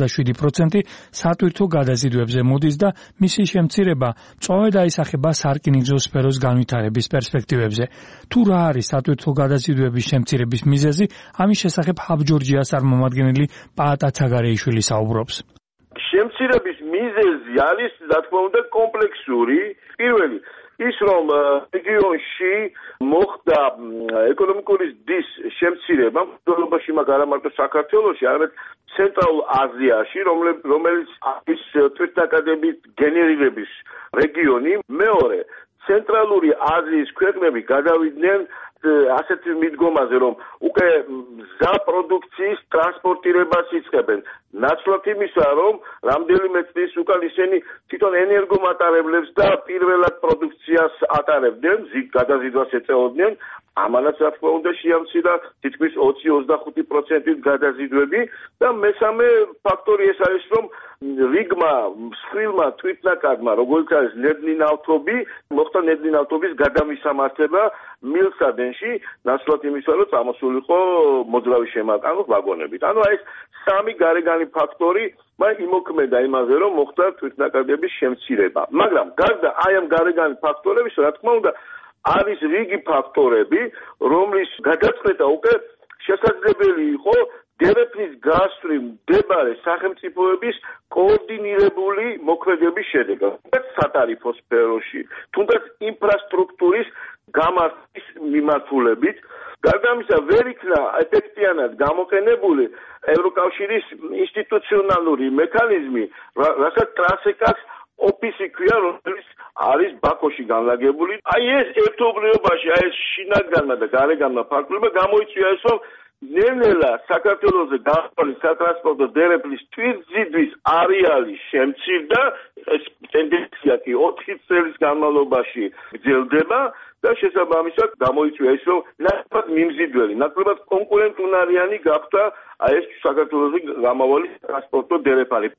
77% სატვირთო გადაზიდვებზე მოდის და მისი შემცირება წვავედ აისახება სარკინიგზო სფეროს განვითარების პერსპექტივებზე. თუ რა არის სატვირთო გადაზიდვების შემცირების მიზეზი, ამის შესახებ ჰაბჯორჯიას წარმომადგენელი პაატა ცაგარეიშვილი საუბრობს. შემცირების მიზეზი არის, რა თქმა უნდა, კომპლექსური. პირველი ის რომ რეგიონში მოხდა ეკონომიკური ზრდის შემცირება, მსოფლიოში არა მარტო საქართველოში, არამედ ცენტრალურ აზიაში, რომელიც არის თვითნაკადების გენერირების რეგიონი. მეორე, ცენტრალური აზიის ქვეყნები გადავიდნენ ასეთ მიდგომაზე, რომ უკვე მზა პროდუქციის ტრანსპორტირებას იწყებენ. ნაცვლად იმისა, რომ რამდენიმე წლის უკან ისინი თვითონ ენერგომატარებლებს და პირველად პროდუქციას ატარებდნენ, გადაზიდვას ეწეოდნენ. ამანაც რა თქმა უნდა შეამცირა თითქმის 20-25%-ით გადაზიდვები და მესამე ფაქტორი ეს არის, რომ რიგმა მსხვილმა თვითნაკადმა, როგორც არის ნედლი ნავთობი, მოხდა ნედლი ნავთობის გადამისამართება მილსადენში, ნაცვლად იმისა, რომ წამოსულიყო მოძრავი შემატანო ვაგონებით. ანუ ეს სამი გარეგანი ფაქტორი იმოქმედა იმაზე, რომ მოხდა თვითნაკადების შემცირება. მაგრამ გარდა აი ამ გარეგანი ფაქტორების, რა თქმა უნდა, არის რიგი ფაქტორები, რომლის გადაწყვეტა უკვე შესაძლებელი იყო დერეფნის გასწვრივ მდებარე სახელმწიფოების კოორდინირებული მოქმედების შედეგად, თუნდაც სატარიფო სფეროში, თუნდაც ინფრასტრუქტურის გამართვის მიმართულებით. გარდა ამისა, ვერ იქნა ეფექტიანად გამოყენებული ევროკავშირის ინსტიტუციონალური მექანიზმი, რასაც ტრანსეკას ოფისი ქვია, რომელიც არის ბაქოში განლაგებული. აი ეს ერთობლიობაში, აი ეს შინაგანმა და გარეგანმა ფაქტორებმა გამოიწვია ეს, რომ ნელ-ნელა საქართველოზე გაყვანის სატრანსპორტო დერეფნის თვითზიდვის არეალი შემცირდა, ეს ტენდენცია კი 4 წლის განმავლობაში გრძელდება და შესაბამისად გამოიწვია ის, რომ ნაკლებად მიმზიდველი, ნაკლებად კონკურენტუნარიანი გახდა აი ეს საქართველოზე გამავალი ტრანსპორტო დერეფანი.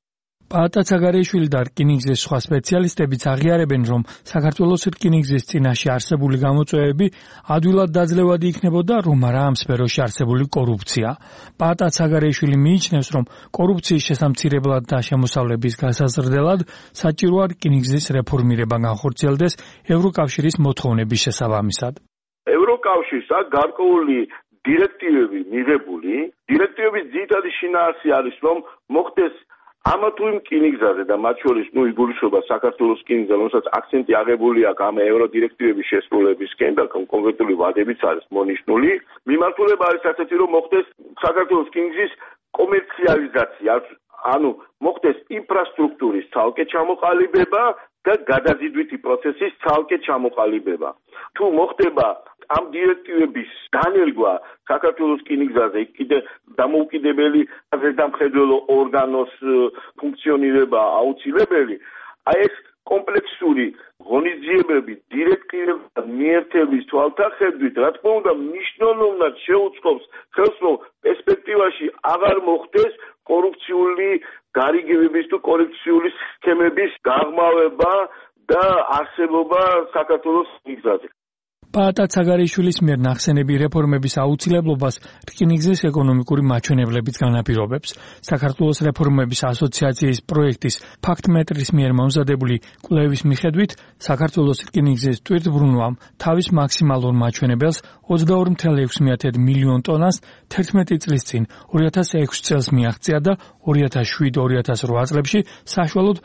პაატა ცაგარეიშვილი და რკინიგზის სხვა სპეციალისტებიც აღიარებენ, რომ საქართველოს რკინიგზის წინაშე არსებული გამოწვევები ადვილად დაძლევადი იქნებოდა, რომ არა ამ სფეროში არსებული კორუფცია. პაატა ცაგარეიშვილი მიიჩნევს, რომ კორუფციის შესამცირებლად და შემოსავლების გასაზრდელად საჭიროა რკინიგზის რეფორმირება განხორციელდეს ევროკავშირის მოთხოვნების შესაბამისად. ევროკავშირს აქვს გარკვეული დირექტივები მიღებული. დირექტივების ძირითადი შინაარსი არის, რომ მოხდეს ამა თუ იმ რკინიგზაზე და მათ შორის იგულისხმება საქართველოს რკინიგზა, რომელსაც აქცენტი აღებული აქვს ამ ევროდირექტივების შესრულებისკენ და კონკრეტული ვადებიც არის მონიშნული. მიმართულება არის ასეთი, რომ მოხდეს საქართველოს რკინიგზის კომერციალიზაცია, ანუ მოხდეს ინფრასტრუქტურის ცალკე ჩამოყალიბება და გადაზიდვითი პროცესის ცალკე ჩამოყალიბება. თუ მოხდება ამ დირექტივების დანერგვა საქართველოს რკინიგზაზე, კიდე დამოუკიდებელი ზედამხედველო ორგანოს ფუნქციონირება აუცილებელი, აი ეს კომპლექსური ღონისძიებები დირექტივების მიერთების თვალსაჩინით, რა თქმა უნდა, მნიშვნელოვნად შეუწყობს ხელს, რომ პერსპექტივაში აღარ მოხდეს კორუფციული გარიგებების თუ კორუფციული სქემების გაღრმავება და არსებობა საქართველოს რკინიგზაზე. პაატა ცაგარეიშვილის მიერ ნახსენები რეფორმების აუცილებლობას რკინიგზის ეკონომიკური მაჩვენებლებიც განაპირობებს. საქართველოს რეფორმების ასოციაციის პროექტის ფაქტმეტრის მიერ მომზადებული კვლევის მიხედვით, საქართველოს რკინიგზის ტვირთბრუნვამ თავის მაქსიმალურ მაჩვენებელს 22,6 მილიონ ტონას 11 წლის წინ 2006 წელს მიაღწია და 2007-2008 წლებში საშუალოდ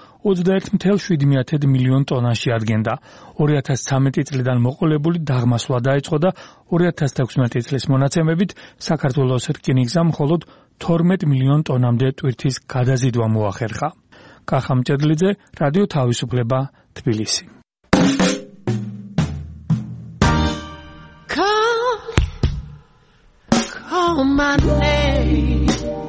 21,7 მილიონ ტონაში ადგენდა. 2013 წლიდან მოყოლებული დაღმასვლა დაიწყო და 2016 წლის მონაცემებით საქართველოს რკინიგზამ მხოლოდ 12 მილიონ ტონამდე ტვირთის გადაზიდვა მოახერხა. კახა მჭედლიძე, რადიო თავისუფლება, თბილისი. Call my name.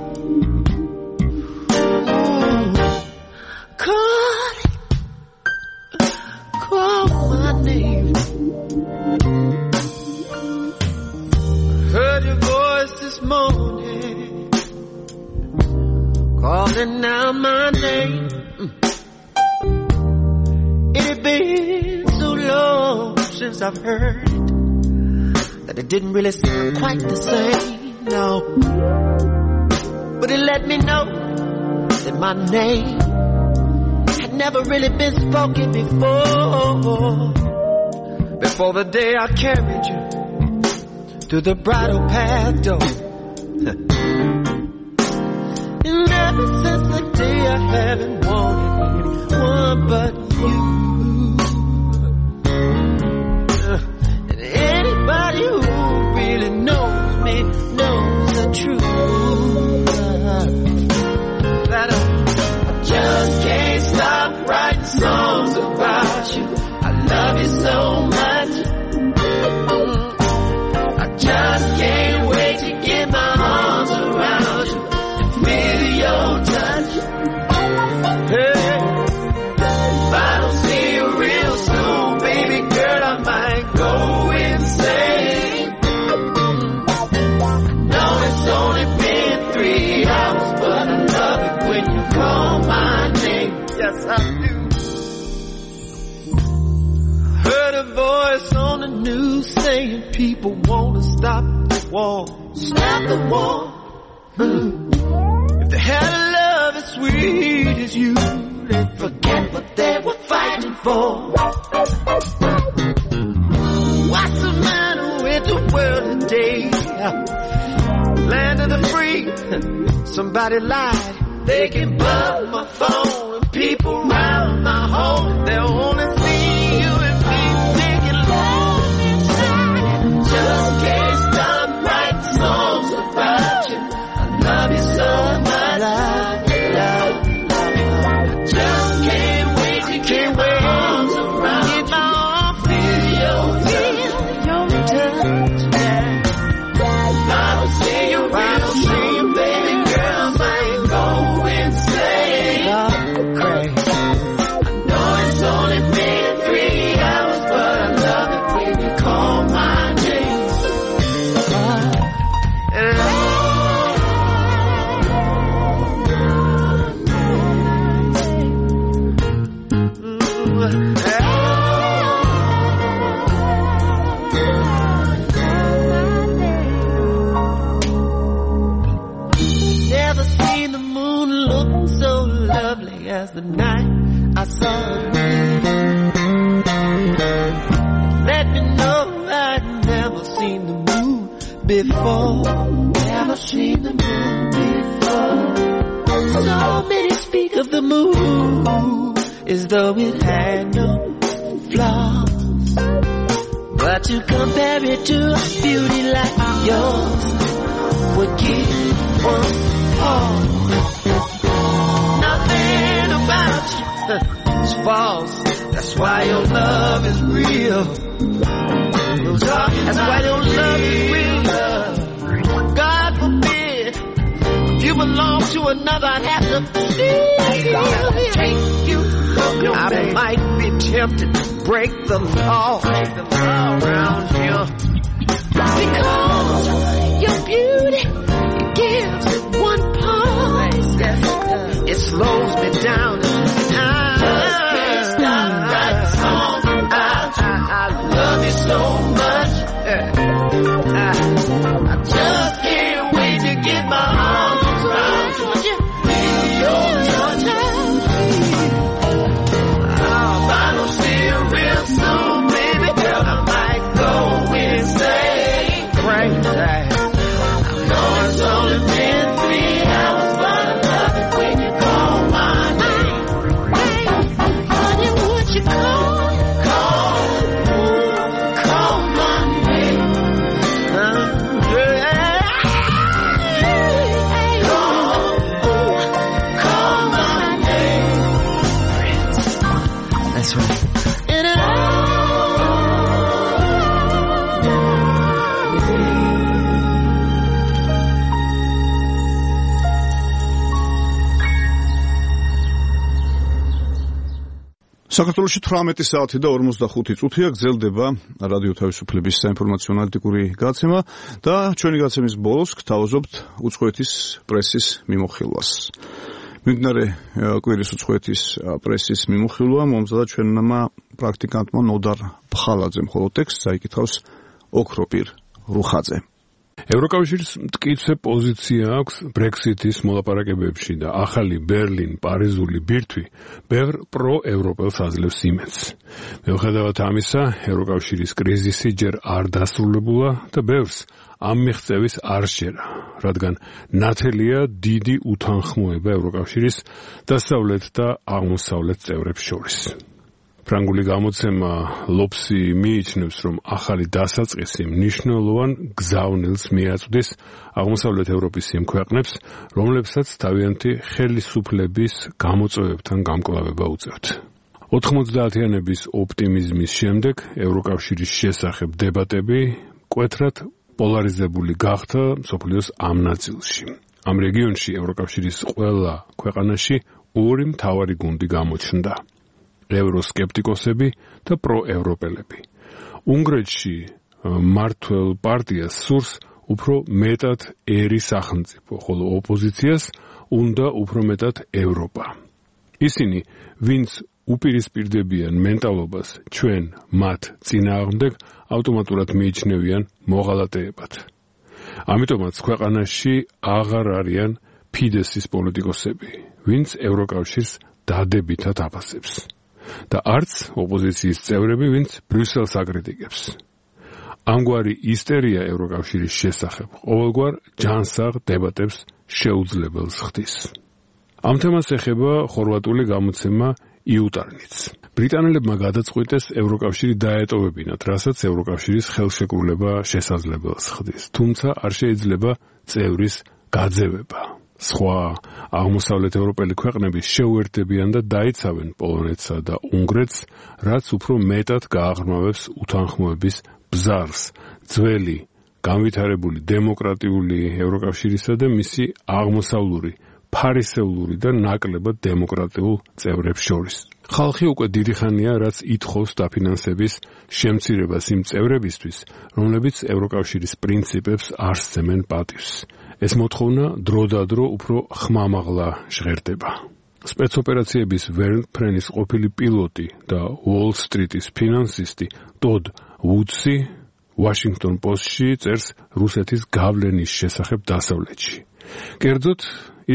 Call my name. Heard your voice this morning, calling out my name. It had been so long since I've heard it that it didn't really sound quite the same, no. But it let me know that my name had never really been spoken before the day I carried you through the bridal path door. And ever since the day I haven't wanted anyone but you. And anybody who really knows me knows the truth. That I just can't stop writing songs about you. I love you so much. I just can't wait to get my arms around you and feel your touch. Hey, if I don't see you real soon, baby girl, I might go insane. I know it's only been 3 hours, but I love it when you call my name. Yes, I do. Heard a voice on the news saying people want to stop the war. Stop the war. If they had a love as sweet as you, they'd forget what they were fighting for. What's the matter with the world today? Land of the free. Somebody lied. They can bug my phone and people round my home. They'll only see you and me taking love inside. Just can't stop writing songs about you. I love you so much. Love. Just can't wait to get my arms around you. Get my arms, feel your touch. Yeah. I don't see you, baby girl, I might go insane. I know it's only subway. Let me know I've never seen the moon before. Never seen the moon before. So many speak of the moon as though it had no flaws, but to compare it to a beauty like yours would give one pause. Nothing about you is false. That's why your love is real. That's why your love is real, love. God forbid you belong to another, I'd have to take you. I might be tempted to break the law around here, because your beauty gives one pause. It slows me down. I love you so much. I just can't wait to get my arms around you. Feel your touch. I don't see you real soon, baby. I might go insane. Crazy. I know it's only been 3 hours, but I love it when you call my name. Honey, what you call? That's right. საქართველოში 18 საათი და 45 წუთია გრძელდება რადიო თავისუფლების საინფორმაციო ანალიტიკური გაცემა და ჩვენი გაცემის ბოლოს გთავაზობთ უცხოეთის პრესის მიმოხილვას. მიმდინარე კვირის უცხოეთის პრესის მიმოხილვა მომზადა ჩვენმა პრაქტიკანტმა ნოდარ ფხალაძემ, ხოლო ტექსტს აიკითხავს ოქროპირ რუხაძე. ევროკავშირის მტკიცე პოზიცია აქვს ბრექსიტის მოლაპარაკებებში და ახალი ბერლინ-პარიზული ბირთვი ბევრ პროევროპელს აძლევს იმედს. მიუხედავად ამისა, ევროკავშირის კრიზისი ჯერ არ დასრულებულა და ბევრს ამ მიღწევის არ შეერა, რადგან ნათელია დიდი უთანხმოება ევროკავშირის დასავლეთ და აღმოსავლეთ წევრებს შორის. ფრანგული გამოცემა ლოპსი მიიჩნევს, რომ ახალი დასაწყისი მნიშვნელოვან გზავნილს მიაწვდის აღმოსავლეთ ევროპის იმ ქვეყნებს, რომლებსაც თავიანთი ხელისუფლების გამოწვევებთან გამკლავება უწევთ. 90-იანების ოპტიმიზმის შემდეგ ევროკავშირის შესახებ დებატები მკვეთრად პოლარიზებული გახდა მსოფლიოს ამ ნაწილში. ამ რეგიონში ევროკავშირის ყველა ქვეყანაში ორი მთავარი გუნდი გამოჩნდა: ევროსკეპტიკოსები და პროევროპელები. უნგრეთში მართლ პარტიას სურს უფრო მეტად ერი სახელმწიფო, ხოლო ოპოზიციას უნდა უფრო მეტად ევროპა. ისინი, ვინც უპირისპირდებიან მენტალობას ჩვენ მათ წინააღმდეგ, ავტომატურად მიიჩნევიან მოღალატეებად. ამიტომაც ქვეყანაში აღარ არიან ფიდესის პოლიტიკოსები, ვინც ევროკავშირს დადებითად აფასებს. და არც ოპოზიციის წევრები, ვინც ბრიუსელს აკრიტიკებს. ამგვარი ისტერია ევროკავშირის შესახებ ყოველგვარ ჯანსაღ დებატებს შეუძლებელს ხდის. ამ თემას ეხება ხორვატული გამოცემა იუტარნიც. ბრიტანელებმა გადაწყვიტეს ევროკავშირი დაეტოვებინათ, რასაც ევროკავშირის ხელშეკრულება შესაძლებელს ხდის, თუმცა არ შეიძლება წევრის გაძევება. სხვა აღმოსავლეთ ევროპელი ქვეყნები შეუერთდებიან და დაიცავენ პოლონეთსა და უნგრეთს, რაც უფრო მეტად გააღრმავებს უთანხმოების ბზარს, ძველი, განვითარებული დემოკრატიული ევროკავშირისა და მისი აღმოსავლური, ფარისეულური და ნაკლებად დემოკრატიულ წევრებს შორის. ხალხი უკვე დიდი ხანია, რაც ითხოვს დაფინანსების შემცირებას იმ წევრებისთვის, რომლებიც ევროკავშირის პრინციპებს არ სცემენ პატივს. ეს მოთხოვნა დროდადრო უფრო ხმამაღლა ჟღერდება. სპეცოპერაციების ვერნფრენის ყოფილი პილოტი და უოლ-სტრიტის ფინანსისტი ტოდ ვუდსი ვაშინგტონ პოსტში წერს რუსეთის გავლენის შესახებ დასავლეთში. კერძოდ, ის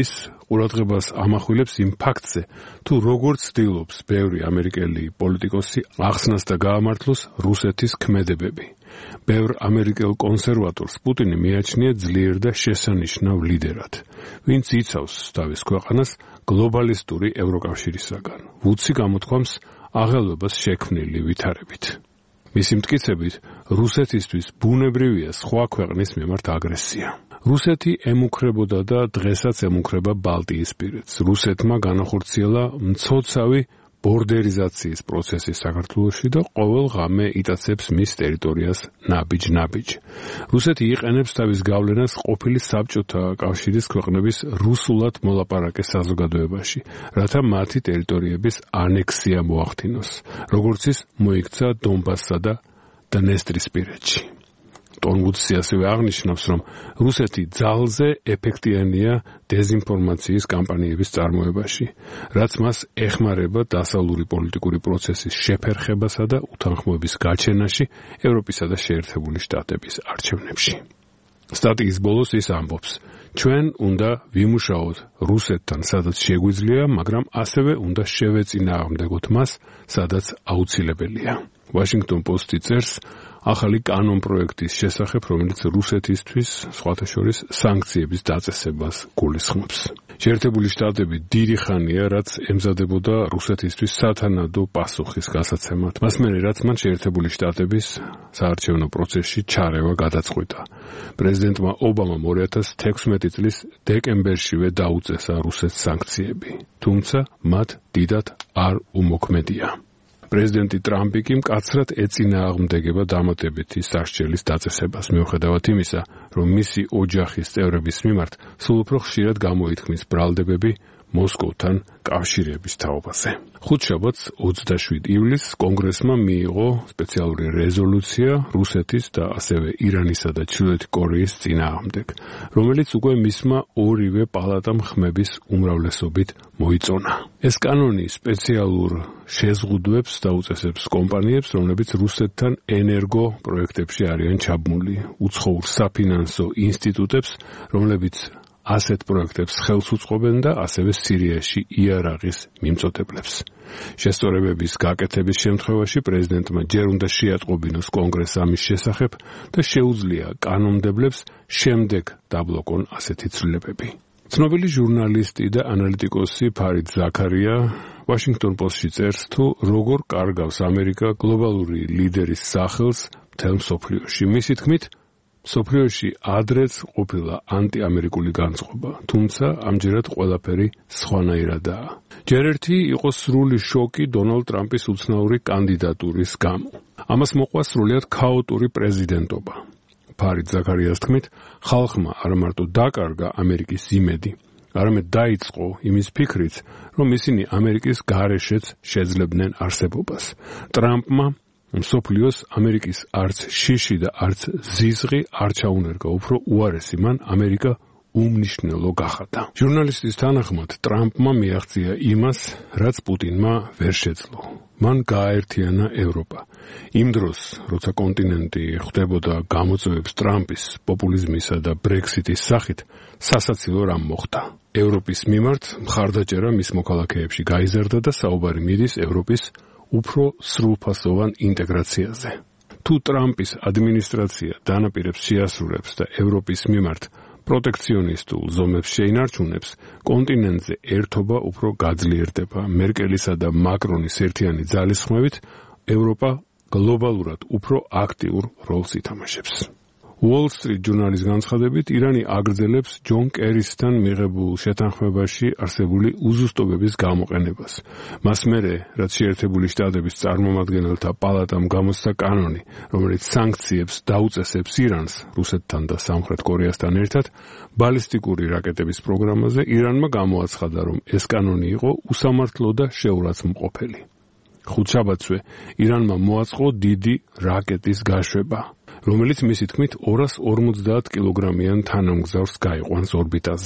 ყურადღებას ამახვილებს იმ ფაქტზე, თუ როგორც ცდილობს ბევრი ამერიკელი პოლიტიკოსი ახსნას და გაამართლოს რუსეთის ქმედებები. ბევრ ამერიკელ კონსერვატორს პუტინი მიაჩნია ძლიერ და შესანიშნავ ლიდერად, ვინც იცავს თავის ქვეყანას გლობალისტური ევროკავშირისაგან, უცი გამოთქვამს აღელვებას შექმნილი ვითარებით. მისი მტკიცებით, რუსეთისთვის ბუნებრივია სხვა ქვეყნის მიმართ აგრესია. რუსეთი ემუქრებოდა და დღესაც ემუქრება ბალტიისპირეთს. რუსეთმა განახორციელა მცოცავი ბორდერიზაციის პროცესი საქართველოში და ყოველ ღამე იტაცებს მის ტერიტორიას ნაბიჯ-ნაბიჯ. რუსეთი იყენებს თავის გავლენას ყოფილი საბჭოთა კავშირის ქვეყნების რუსულად მოლაპარაკე საზოგადოებაში, რათა მათი ტერიტორიების ანექსია მოახდინოს, როგორც ის მოიქცა დონბასსა და დნესტრისპირეთში. ტონგუთსი ასევე აღნიშნავს, რომ რუსეთი ძალზე ეფექტიანია დეზინფორმაციის კამპანიების წარმოებაში, რაც მას ეხმარება დასავლური პოლიტიკური პროცესის შეფერხებასა და უთანხმოების გაჩენაში ევროპისა და შეერთებული შტატების არჩევნებში. სტატიის ბოლოს ის ამბობს, ჩვენ უნდა ვიმუშაოთ რუსეთთან, სადაც შეგვიძლია, მაგრამ ასევე უნდა შევეწინააღმდეგოთ მას, სადაც აუცილებელია. Washington Post-ი წერს ახალი კანონ პროექტის შესახებ, რომელიც რუსეთისთვის სხვათა შორის სანქციების დაწესებას გულისხმობს. შეერთებული შტატები დიდი ხანია, რაც ემზადებოდა რუსეთისთვის სათანადო პასუხის გასაცემად. მას მერე, რაც მან შეერთებული შტატების საარჩევნო პროცესში ჩარევა გადაწყვიტა. პრეზიდენტმა ობამამ 2016 წლის დეკემბერშივე დაუწესა რუსეთს სანქციები, თუმცა მათ დიდად არ უმოქმედია. პრეზიდენტი ტრამპი კი მკაცრად ეწინააღმდეგება დამატებითი სასჯელის დაწესებას, მიუხედავად იმისა, რომ მისი ოჯახის წევრების მიმართ სულ უფრო ხშირად გამოითქმის ბრალდებები მოსკოვთან კავშირების თაობაზე. ხუთშაბათს 27 ივლისს კონგრესმა მიიღო სპეციალური რეზოლუცია რუსეთის და ასევე ირანისა და ჩრდილოეთ კორეის წინააღმდეგ, რომელიც უკვე მისმა ორივე პალატამ ხმების უმრავლესობით მოიწონა. ეს კანონი სპეციალურ შეზღუდვებს დაუწესებს კომპანიებს, რომლებიც რუსეთთან ენერგო პროექტებში არიან ჩაბმული, უცხოურ საფინანსო ინსტიტუტებს, რომლებიც ასეთ პროექტებს ხელს უწყობენ და ასევე სირიაში იარაღის მიმწოდებლებს. შესწორებების გაკეთების შემთხვევაში პრეზიდენტმა ჯერ უნდა შეატყობინოს კონგრესს ამის შესახებ და შეუძლია კანონმდებლებს შემდეგ დაბლოკონ ასეთი ცვლილებები. ცნობილი ჟურნალისტი და ანალიტიკოსი ფარიდ ზაქარია Washington Post-ში წერს, თუ როგორ კარგავს ამერიკა გლობალური ლიდერის სახელს მთელ მსოფლიოში. მისი თქმით, მსოფლიოში ადრეც ყოფილა ანტიამერიკული განწყობა, თუმცა ამჯერად ყველაფერი სხვანაირადაა. ჯერ ერთი იყო სრული შოკი დონალდ ტრამპის უცნაური კანდიდატურის გამო. ამას მოყვა სრულიად ქაოტური პრეზიდენტობა. ფარიდ ზაქარიას თქმით, ხალხმა არა მარტო დაკარგა ამერიკის იმედი, არამედ დაიწყო იმის ფიქრიც, რომ ისინი ამერიკის გარეშეც შეძლებდნენ არსებობას. ტრამპმა მსოფლიოს ამერიკის არც შიში და არც ზიზღი არ ჩაუნერგა, უფრო უარესი მან ამერიკა უმნიშვნელო გახადა. ჟურნალისტის თანახმად, ტრამპმა მიაღწია იმას, რაც პუტინმა ვერ შეძლო. მან გააერთიანა ევროპა. იმ დროს, როცა კონტინენტი ხვდებოდა გამოწვევებს ტრამპის, პოპულიზმისა და ბრექსიტის სახით, სასაცილო რამ მოხდა. ევროპის მიმართ მხარდაჭერა მის მოქალაქეებში გაიზარდა და საუბარი მიდის ევროპის უფრო სრულფასოვან ინტეგრაციაზე. თუ ტრამპის ადმინისტრაცია დანაპირებს შეასრულებს და ევროპის მიმართ პროტექციონისტულ ზომებს შეინარჩუნებს, კონტინენტზე ერთობა უფრო გაძლიერდება. მერკელისა და მაკრონის ერთიანი ძალისხმევით ევროპა გლობალურად უფრო აქტიურ როლს ითამაშებს. Wall Street ჟურნალის განცხადებით, ირანი აგრძელებს ჯონ კერისთან მიღებულ შეთანხმებაში არსებული უზუსტობების გამოყენებას. მას მერე, რაც შეერთებული შტატების წარმომადგენელთა პალატამ გამოსცა კანონი, რომელიც სანქციებს დაუწესებს ირანს, რუსეთთან და სამხრეთ კორეასთან ერთად, ბალისტიკური რაკეტების პროგრამაზე, ირანმა გამოაცხადა, რომ ეს კანონი იყო უსამართლო და შეურაცხმყოფელი. ხუთშაბათსვე ირანმა მოაწყო დიდი რაკეტის გაშვება, რომელიც მისი თქმით 250 კილოგრამიან თანამგზავრს გაიყვანს ორბიტაზე.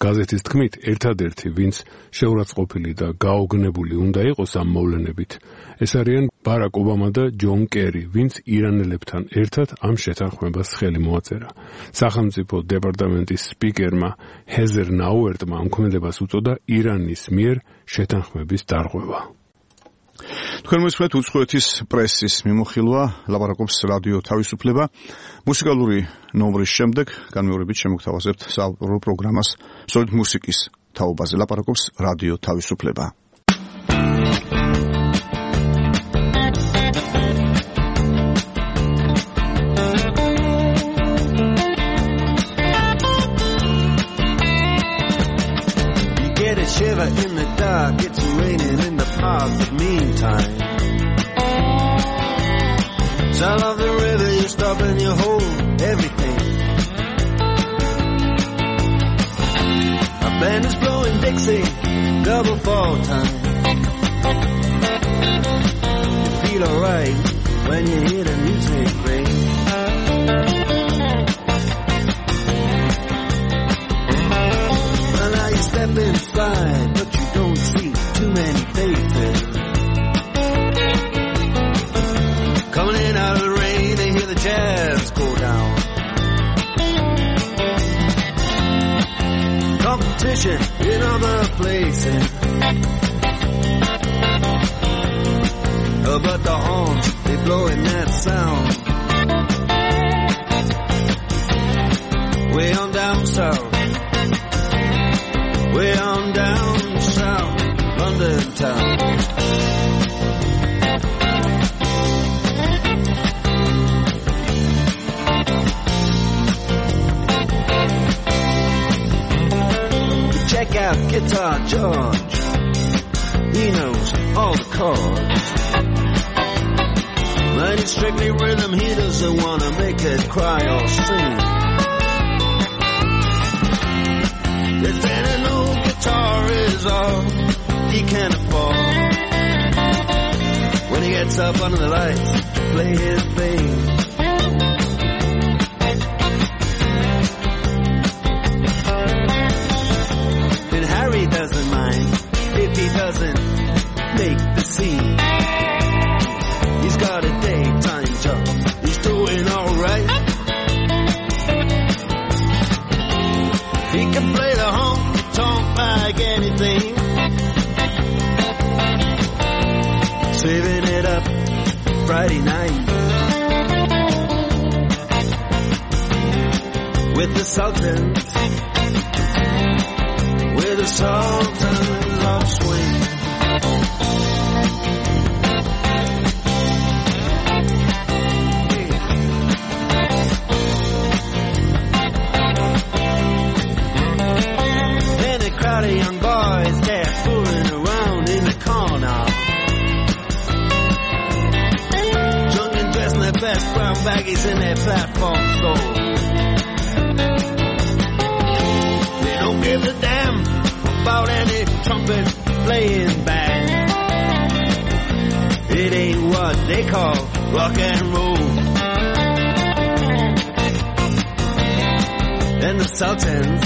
გაზეთის თქმით, ერთადერთი, ვინც შეურაცხყოფილი და გაოგნებული უნდა იყოს ამ მოვლენებით, ეს არიან ბარაკ ობამა და ჯონ კერი, ვინც ირანელებთან ერთად ამ შეთანხმებას ხელი მოაწერა. სახელმწიფო დეპარტამენტის სპიკერმა ჰეზერ ნაუერტმა ამ ქმედებას უწოდა ირანის მიერ შეთანხმების დარღვევა. თქვენ მოსმენთ უცხოეთის პრესის მიმოხილვა, ლაპარაკობს რადიო თავისუფლება. მუსიკალური ნომრის შემდეგ განმეორებით შემოგთავაზებთ საავტორო პროგრამას სწორედ მუსიკის თაობაზე. ლაპარაკობს რადიო თავისუფლება. Shiver in the dark, it's raining in the park, but meantime sound of the river, you stop and you hold everything. A band is blowing Dixie, double fall time. You feel alright when you hear the music ring. Well, now you step inside, but you don't see too many faces. Coming in out of the rain, they hear the jazz go down. Competition in other places. But the horns, they blowing that sound. Way on down south. Way on down south, London town. Check out Guitar George. He knows all the chords. But it's strictly rhythm, he doesn't want to make it cry or sing. If any no guitar is all he can afford, when he gets up under the lights to play his thing. And Harry doesn't mind if he doesn't make the scene. He's got a daytime job, he's doing alright. He can play the honky-tonk like anything, saving it up Friday night with the Sultans, with the Sultans of Swing. Crowd of young boys, they're fooling around in the corner, drunk and dressed in their best brown baggies in their platform clothes. They don't give a damn about any trumpet playing band. It ain't what they call rock and roll. And the Sultans,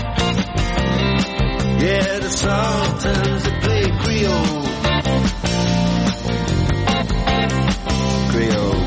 yeah, the Sultans that play Creole. Creole.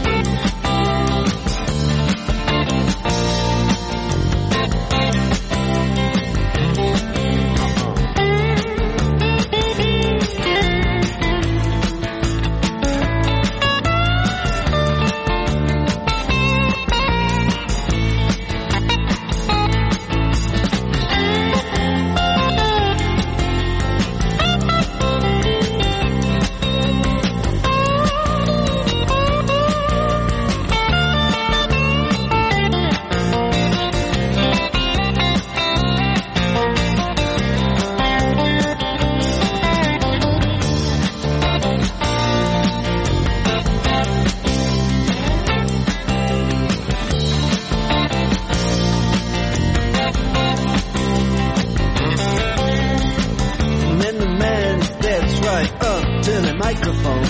microphone.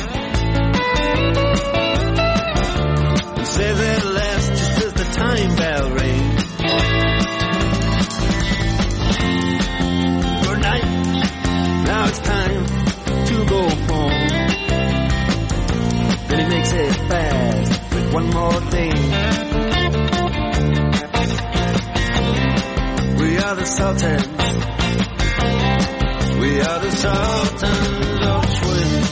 He says at last just as the time bell rings. are the Sultans. We are the Sultans of Swing.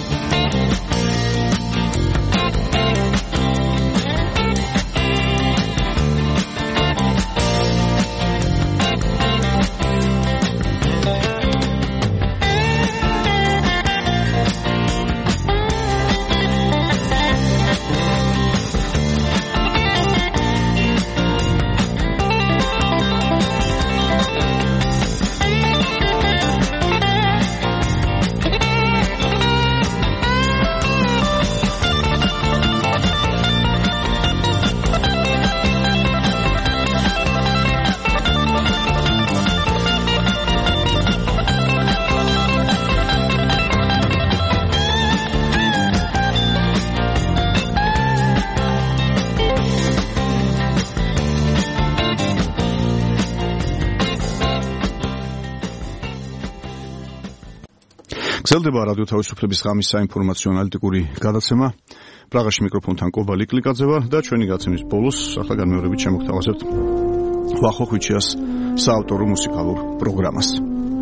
გრძელდება რადიო თავისუფლების ღამის საინფორმაციო ანალიტიკური გადაცემა. პრაღაში მიკროფონთან კობალი კლიკაძე ვარ და ჩვენი გაცემის ბოლოს ახლა განმეორებით შემოგთავაზებთ ვახო ხვიჩიას საავტორო მუსიკალურ პროგრამას.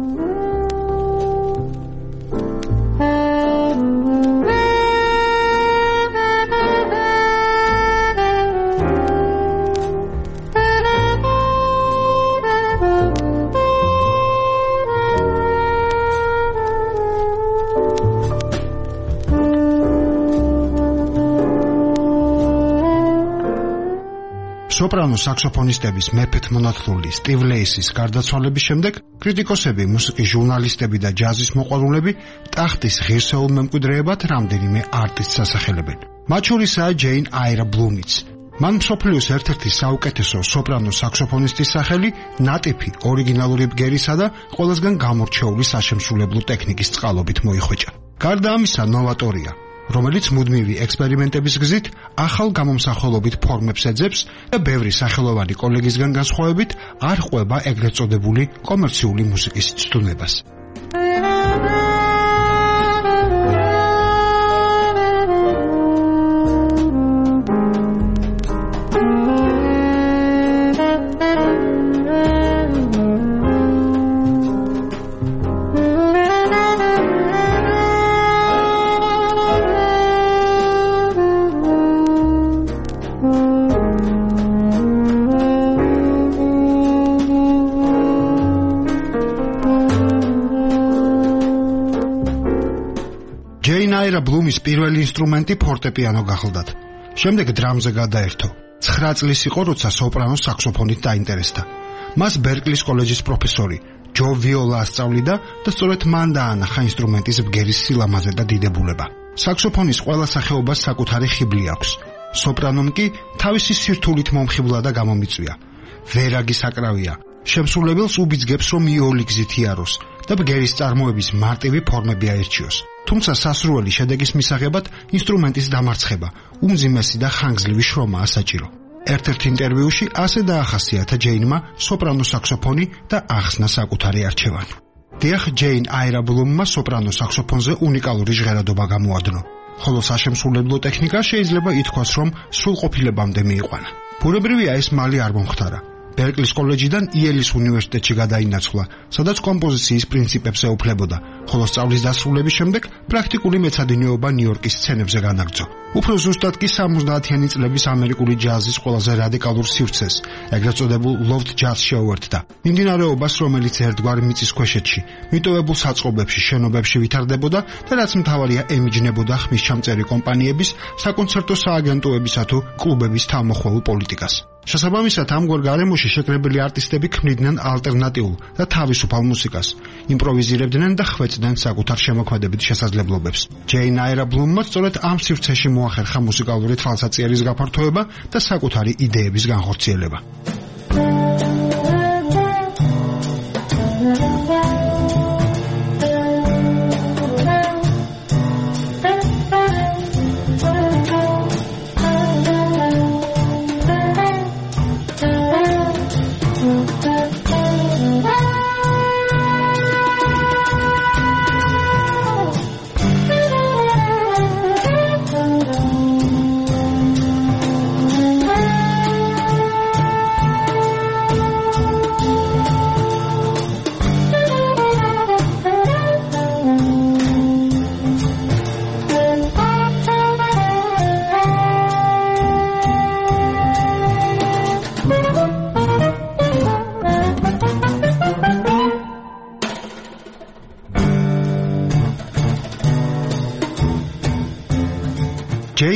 სოპრანო საქსოფონისტების მეფეთ მონათლული სტივ ლეისის გარდაცვალების შემდეგ კრიტიკოსები, მუსიკის ჟურნალისტები და ჯაზის მოყვარულები ტახტის ღირსეულ მემკვიდრეებად რამდენიმე არტისტს ასახელებენ. მათ შორისაა ჯეინ აირა ბლუმიც. მან მსოფლიოს ერთ-ერთი საუკეთესო სოპრანო საქსოფონისტის სახელი ნატიფი ორიგინალური ბგერისა და ყველასგან გამორჩეული საშემსრულებლო ტექნიკის წყალობით მოიხვეჭა. გარდა ამისა, ნოვატორია, რომელიც მუდმივი ექსპერიმენტების გზით ახალ გამომსახველობით ფორმებს ეძებს და ბევრი სახელოვანი კოლეგისგან განსხვავებით არ ყვება ეგრეთ წოდებული კომერციული მუსიკის ცდუნებას. აირა ბლუმის პირველი ინსტრუმენტი ფორტეპიანო გახლდათ. შემდეგ დრამზე გადაერთო. 9 წლის იყო, როცა სოპრანოს საქსოფონით დაინტერესდა. მას ბერკლის კოლეჯის პროფესორი ჯო ვიოლა ასწავლიდა და სწორედ მან დაანახა ინსტრუმენტის ბგერის სილამაზე და დიდებულება. საქსოფონის ყველა სახეობას საკუთარი ხიბლი აქვს. სოპრანომ კი თავისი სირთულით მომხიბლა და გამომიწვია. ვერაგი საკრავია. შემსრულებელს უბიძგებს, რომ იოლი გზით იაროს და ბგერის წარმოების მარტივი ფორმები აერჩიოს. თუმცა სასურველი შედეგის მისაღებად ინსტრუმენტის დამარცხება, უმძიმესი და ხანგრძლივი შრომაა საჭირო. ერთ-ერთ ინტერვიუში ასე დაახასიათა ჯეინმა სოპრანო საქსოფონი და ახსნა საკუთარი არჩევანი. დიახ, ჯეინ აირა ბლუმმა სოპრანო საქსოფონზე უნიკალური ჟღერადობა გამოადნო, ხოლო საშემსრულებლო ტექნიკა შეიძლება ითქვას, რომ სრულყოფილებამდე მიიყვანა. ბუნებრივია ეს მალე არ მომხდარა. ბერკლის კოლეჯიდან იელის უნივერსიტეტში გადაინაცვლა, სადაც კომპოზიციის პრინციპებს ეუფლებოდა, ხოლო სწავლის დასრულების შემდეგ პრაქტიკული მეცადინეობა ნიუ-იორკის სცენებზე განაგრძო. უფრო ზუსტად კი 70-იანი წლების ამერიკული ჯაზის ყველაზე რადიკალურ სივრცეს, ეგრეთ წოდებულ ლოვდ ჯაზს შეუერთდა. მიმდინარეობას, რომელიც ერთგვარ მიწისქვეშეთში, მიტოვებულ საწყობებში, შენობებში ვითარდებოდა და რაც მთავარია ემიჯნებოდა ხმისჩამწერი კომპანიების, საკონცერტო სააგენტოებისა თუ კლუბების თავმოხვეულ პოლიტიკას. შესაბამისად, ამგვარ გარემოში შეკრებილი არტისტები ქმნიდნენ ალტერნატიულ და თავისუფალ მუსიკას, იმპროვიზირებდნენ და ხვეწდნენ საკუთარ შემოქმედებით შესაძლებლობებს. ჯეინ აირა ბლუმმა სწორედ ამ სივრცეში მოახერხა მუსიკალური თვალსაწიერის გაფართოება და საკუთარი იდეების განხორციელება.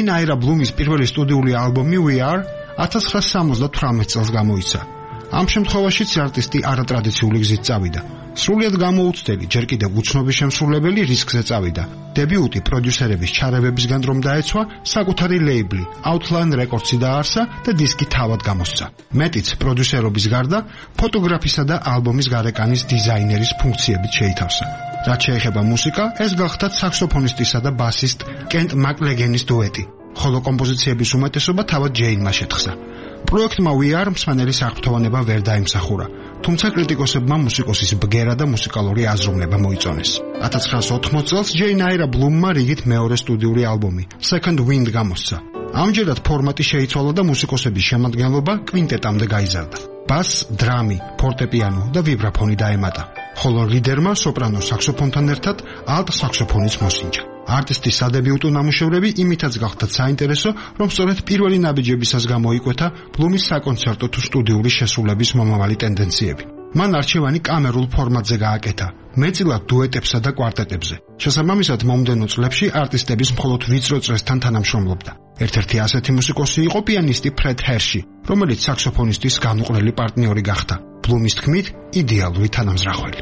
ჯეინ აირა ბლუმის პირველი სტუდიური ალბომი We Are 1978 წელს გამოიცა. ამ შემთხვევაშიც არტისტი არატრადიციული გზით წავიდა. სრულიად გამოუცდელი, ჯერ კიდევ უცნობი შემსრულებელი რისკზე წავიდა. დებიუტი პროდიუსერების ჩარევებისგან რომ დაეცვა, საკუთარი ლეიბლი Outline Records-ი დაარსა და დისკი თავად გამოსცა. მეტიც პროდიუსერობის გარდა, ფოტოგრაფისა და ალბომის გარეკანის დიზაინერის ფუნქციებით შეითავსა. რაც შეეხება მუსიკა, ეს გახდათ საქსოფონისტისა და ბასისტ კენტ მაკლეგენის დუეტი, ხოლო კომპოზიციების უმეტესობა თავად ჯეინმა შეთხზა. პროექტმა We Are მსმენელის აღფრთოვანება ვერ დაიმსახურა, თუმცა კრიტიკოსებმა მუსიკოსის ბგერა და მუსიკალური აზროვნება მოიწონეს. 1980 წელს ჯეინ აირა ბლუმმა რიგით მეორე სტუდიური ალბომი Second Wind გამოსცა. ამჯერად ფორმატი შეიცვალა და მუსიკოსების შემადგენლობა კვინტეტამდე გაიზარდა. ბას, დრამი, ფორტეპიანო და ვიბრაფონი დაემატა, ხოლო ლიდერმა სოპრანო საქსოფონთან ერთად ალტ საქსოფონიც მოსინჯა. არტისტის სადებიუტო ნამუშევრები იმითაც გახდათ საინტერესო, რომ სწორედ პირველი ნაბიჯებისას გამოიკვეთა ბლუმის საკონცერტო თუ სტუდიური შესრულების მომავალი ტენდენციები. მან არჩევანი კამერულ ფორმატზე გააკეთა, მეტწილად დუეტებსა და კვარტეტებზე. შესაბამისად, მომდევნო წლებში არტისტების მხოლოდ ვიწრო წრესთან თანამშრომლობდა. ერთ-ერთი ასეთი მუსიკოსი იყო პიანისტი ფრედ ჰერში, რომელიც საქსოფონისტის განუყრელი პარტნიორი გახდა. ბლუმის თქმით, იდეალური თანამზრახველი.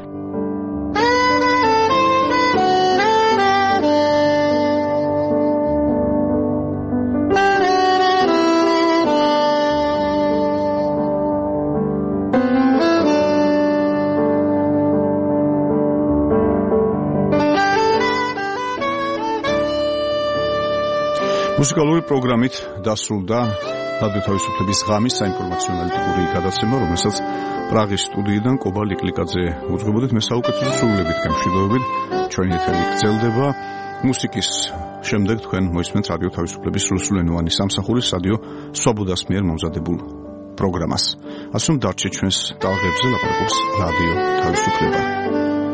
მუსიკალური პროგრამით დასრულდა რადიო თავისუფლების ღამის საინფორმაციო ანალიტიკური გადაცემა, რომელსაც პრაღის სტუდიიდან კობა ლიკლიკაძე უძღვებოდით. მე საუკეთესო სრულებით გამშვიდობებით, ჩვენი ეთერი გრძელდება. მუსიკის შემდეგ თქვენ მოისმენთ რადიო თავისუფლების რუსულენოვანი სამსახურის რადიო სვაბოდას მიერ მომზადებულ პროგრამას. ასე რომ დარჩეთ ჩვენს ტალღებზე, ლაპარაკობს რადიო თავისუფლება.